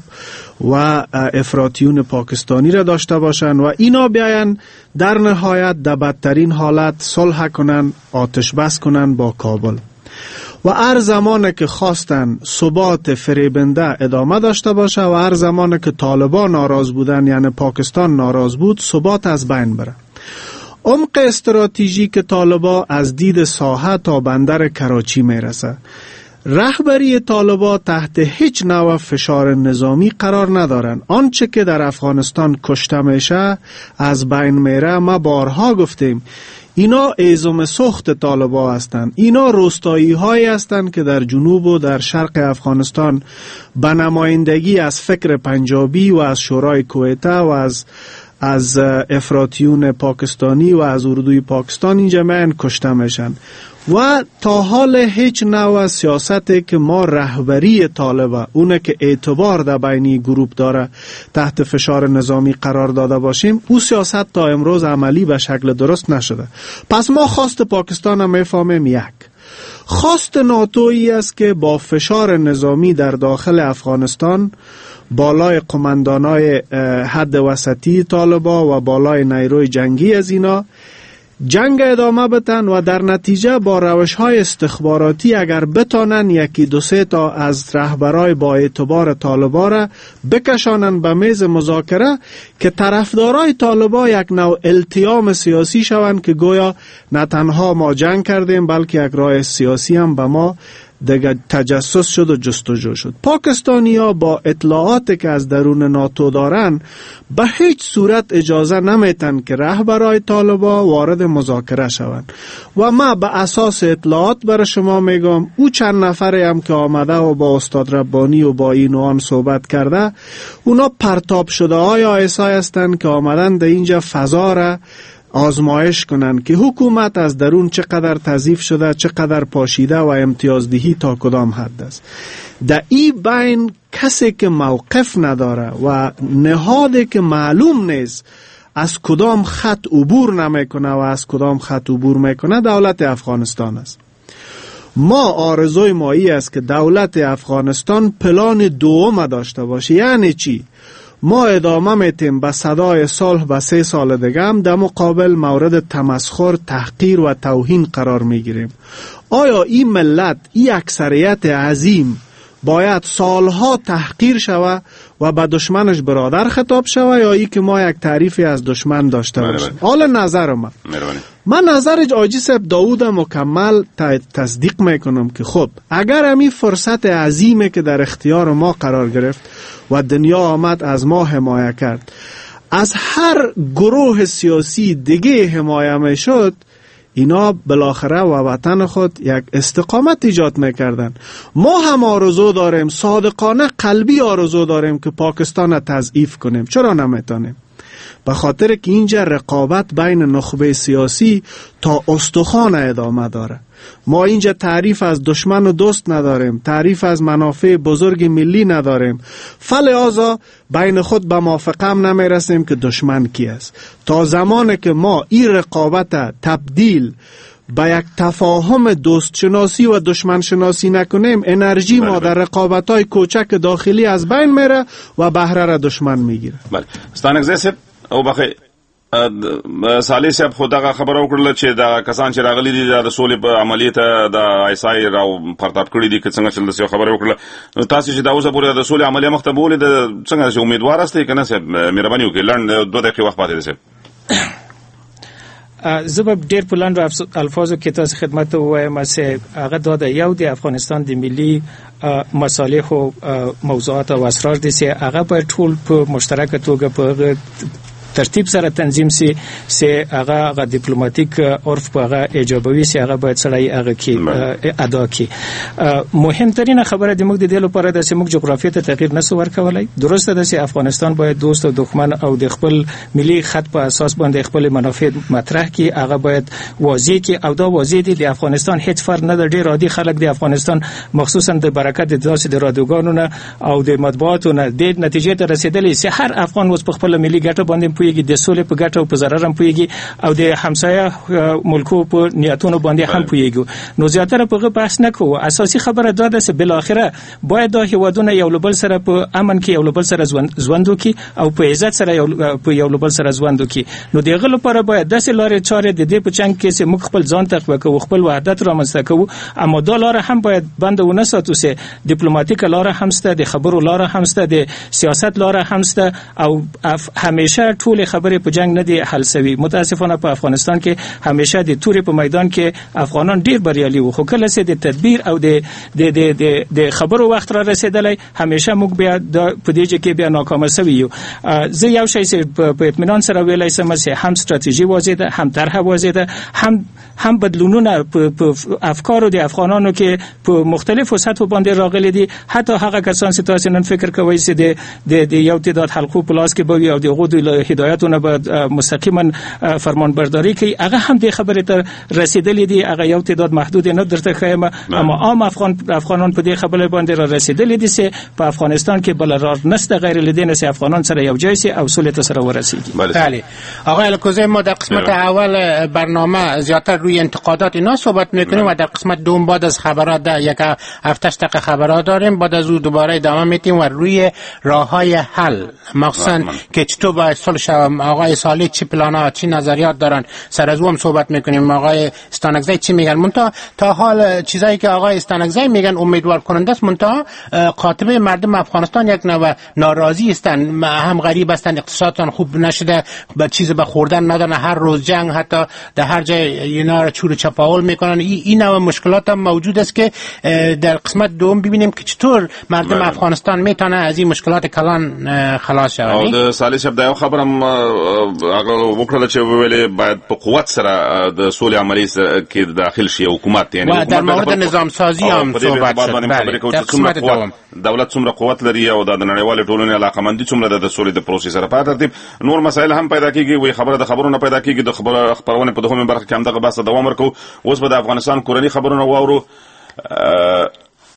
و افراطیون پاکستانی را داشته باشند و اینا بیاین در نهایت در بدترین حالت صلح کنن، آتش بس کنن با کابل و هر زمان که خواستن ثبات فریبنده ادامه داشته باشه و هر زمان که طالبان ناراض بودن یعنی پاکستان ناراض بود ثبات از بین بره. عمق استراتژیک طالبا از دید ساحه تا بندر کراچی میرسه. رهبری طالبا تحت هیچ نوع فشار نظامی قرار ندارن. آنچه که در افغانستان کشته میشه از بین میره. ما بارها گفتیم اینا ایزم سخت طالبا هستند. اینا روستایی هایی هستند که در جنوب و در شرق افغانستان به نمایندگی از فکر پنجابی و از شورای کویته و از افراطیون پاکستانی و از اردوی پاکستان اینجا من کشته میشن و تا حال هیچ نوع سیاستی که ما رهبری طالبه اونه که اعتبار در بینی گروپ داره تحت فشار نظامی قرار داده باشیم، او سیاست تا امروز عملی به شکل درست نشده. پس ما خواست پاکستان هم میفهمیم. یک خواست ناتویی است که با فشار نظامی در داخل افغانستان بالای قماندانای حد وسطی طالبا و بالای نیروی جنگی از اینا جنگ ادامه بدن و در نتیجه با روش‌های استخباراتی اگر بتانن یکی دو سه تا از رهبرای با اعتبار طالبا را بکشانن به میز مذاکره که طرفدارای طالبا یک نوع التیام سیاسی شوند که گویا نه تنها ما جنگ کردیم بلکه یک راه سیاسی هم به ما دیگه تجسس شد و جستجو شد. پاکستانی ها با اطلاعاتی که از درون ناتو دارن به هیچ صورت اجازه نمیتن که رهبرای طالبا وارد مذاکره شوند و ما به اساس اطلاعات برای شما میگم او چند نفری هم که آمده و با استاد ربانی و با این و آن صحبت کرده اونا پرتاب شده های آیسای هستند که آمدن در اینجا فضا را آزمایش کنن که حکومت از درون چقدر تضعیف شده، چقدر پاشیده و امتیازدهی تا کدام حد است. در این بین کسی که موقف نداره و نهادی که معلوم نیست از کدام خط عبور نمیکنه و از کدام خط عبور میکنه دولت افغانستان است. ما آرزوی مایی است که دولت افغانستان پلان دوم داشته باشه. یعنی چی؟ ما ادامه میتیم به صدای صلح به 3 سال دیگه هم در مقابل مورد تمسخر، تحقیر و توهین قرار میگیریم. آیا این ملت، این اکثریت عظیم باید سالها تحقیر شوه و به دشمنش برادر خطاب شوه یا ای که ما یک تعریفی از دشمن داشته باشیم؟ حالا نظر من نظر حاجی صاحب داوود مکمل تصدیق میکنم که خب اگر همین فرصت عظیمه که در اختیار ما قرار گرفت و دنیا آمد از ما حمایه کرد از هر گروه سیاسی دیگه حمایه می شد، اینا بالاخره و وطن خود یک استقامت ایجاد میکردن. ما هم آرزو داریم، صادقانه قلبی آرزو داریم که پاکستان را تضعیف کنیم. چرا نمیتونیم؟ به خاطر که اینجا رقابت بین نخبه سیاسی تا استخوان ادامه داره. ما اینجا تعریف از دشمن و دوست نداریم، تعریف از منافع بزرگ ملی نداریم، فلذا بین خود به موافقه هم نمیرسیم که دشمن کی است. تا زمانی که ما این رقابت تبدیل به یک تفاهم دوست شناسی و دشمن شناسی نکنیم، انرژی ما در رقابت‌های کوچک داخلی از بین میره و بهره را دشمن میگیره. بله. ستانک زیسب او بخی صالح صاحب خو دغه خبره وکړله چې دا کسان چې راغلي دي د سولې په عملیه ته د ایسای راو پرتاب کړی دي، که څنګه چې د خبره وکړله تاسو چې دا اوسه پورې د سولې عملیه مخ ته بولې د څنګه چې امیدوار استئ کنه صاحب مهرباني وکړئ لنډ 2 دقیقې وخت پاتې ده. زه به ډېر په لاندو الفاظو کې تاسو خدمت ته ووایم چې هغه دا یو د افغانستان د ملي مصالحو موضوعات او اسرار دي چې هغه په ټول په مشترکه توګه په ترتیب سره تنظیم سي هغه ډیپلوماټیک عرف په هغه ایجابوي سي هغه باید سړی هغه کې ادا کړي. مهمترینه خبره د موږ د دې لپاره د سیمه جغرافیه ته تغییر نسو ورکولای. درسته ده چې افغانستان باید دوست او دښمن او د خپل ملي خط په اساس باندې خپل منافع مطرح کړي، هغه باید واضح کړي او دا واضح دي. د افغانستان هیڅ فرق نه د ډیر عادي خلک د افغانستان مخصوصا د برکت د داسې د رادیوګانو نه او د مطبوعاتو نه د نتیجې ته رسیدلی چې هر افغان اوس په خپل ملي ګټه باندې پوهیږي، د سولې په ګټه او په ضرر هم پوهیږي او د همسایه ملکو په نیتونو باندې هم پوهیږي. نو زیاتره په بحث نه کوو. اساسي خبره دا ده چې بل اخره باید د هیوادونو یو بل سره په امن کې یو بل سره ژوند وکړي او په عزت سره یو بل سره ژوند وکړي. نو دغه لپاره باید داسې لارې چارې د دې په چنګ کې چې موږ خپل ځان تقویه کوو، خپل وحدت رامنځته کوو، اما دا لار هم باید بند ونه ساتو چې ډیپلوماټیک لار هم شته، د خبرو لار هم شته، د سیاست لار هم شته او همیشه ټول خبرې په جنگ نه دي حل شوی. متاسفانه په افغانستان کې همیشه د توري په میدان کې افغانان ډیر بریالي وو، خو کله چې د تدبیر او د خبرو وخت را رسیدلی همیشه موږ بیا په دې کې بیا ناکام شوی یو. زه یو شی چې په اطمینان سره ویلای شم چې هم ستراتیژي واضح ده، هم طرح واضح ده، هم بدلونونه په افکارو د افغانانو کې په مختلفو سطحو باندې راغلي دي. حتی هغه کسان چې تاسو نن فکر کوئ چې د یو تعداد حلقو په لاس کې بوي او د غوډو هدایتونه به مستقیما فرمانبرداري کوي، هغه هم د خبرې ته رسیدلې دي. هغه یو تعداد محدود نه درته خایم، اما عام افغانان په دې خبرې باندې را رسیدلې دي چې په افغانستان کې بل راه نشته غیر لدین چې افغانان سره یو ځای شي او سولې ته سره ورسیږي. بله آقای الکوزی، ما در قسمت اول برنامه زیاتر روی انتقادات اینا صحبت میکنیم و در قسمت دوم بعد از خبرات در یک 7 دقیقه خبرات داریم، بعد از اون دوباره ادامه میدیم و روی راههای حل مخصوصا که چطور باید صلح شود. آقای صالح چی پلانا چی نظریات دارن سر از اون صحبت میکنیم. آقای استانکزی چی میگن؟ منتها تا حال چیزایی که آقای استانکزی میگن امیدوار کننده است، منتها قاطبه مردم افغانستان یک نوع ناراضی هستند، هم غریب هستند، اقتصادشان خوب نشده، به چیز به خوردن ندارن، هر روز جنگ، حتی در هر جای اینا را چور چپاول میکنن. این نوع مشکلات هم موجود است که در قسمت دوم ببینیم که چطور مردم افغانستان میتونه از این مشکلات کلان خلاص شود. او د صالح صاحب دا خبرم هغه وکړه چې ویلې باید په قوت سره د سولې عملیه کې داخل شي حکومت، یعنی و در مورد نظام سازی هم صحبت شد. بله در قسمت دوم دولت څومره قوت لري او د نړیوال ټولنې علاقمندي څومره د سولې د پروسې سره په ترتیب نور مسایل هم پیدا کیږي. وی خبره د خبرونو پیدا کیږي، د خبرونه په دغه برخه کې هم دغه بحث دوام ورکو. اوس به د افغانستان کورنی خبرونه واورو.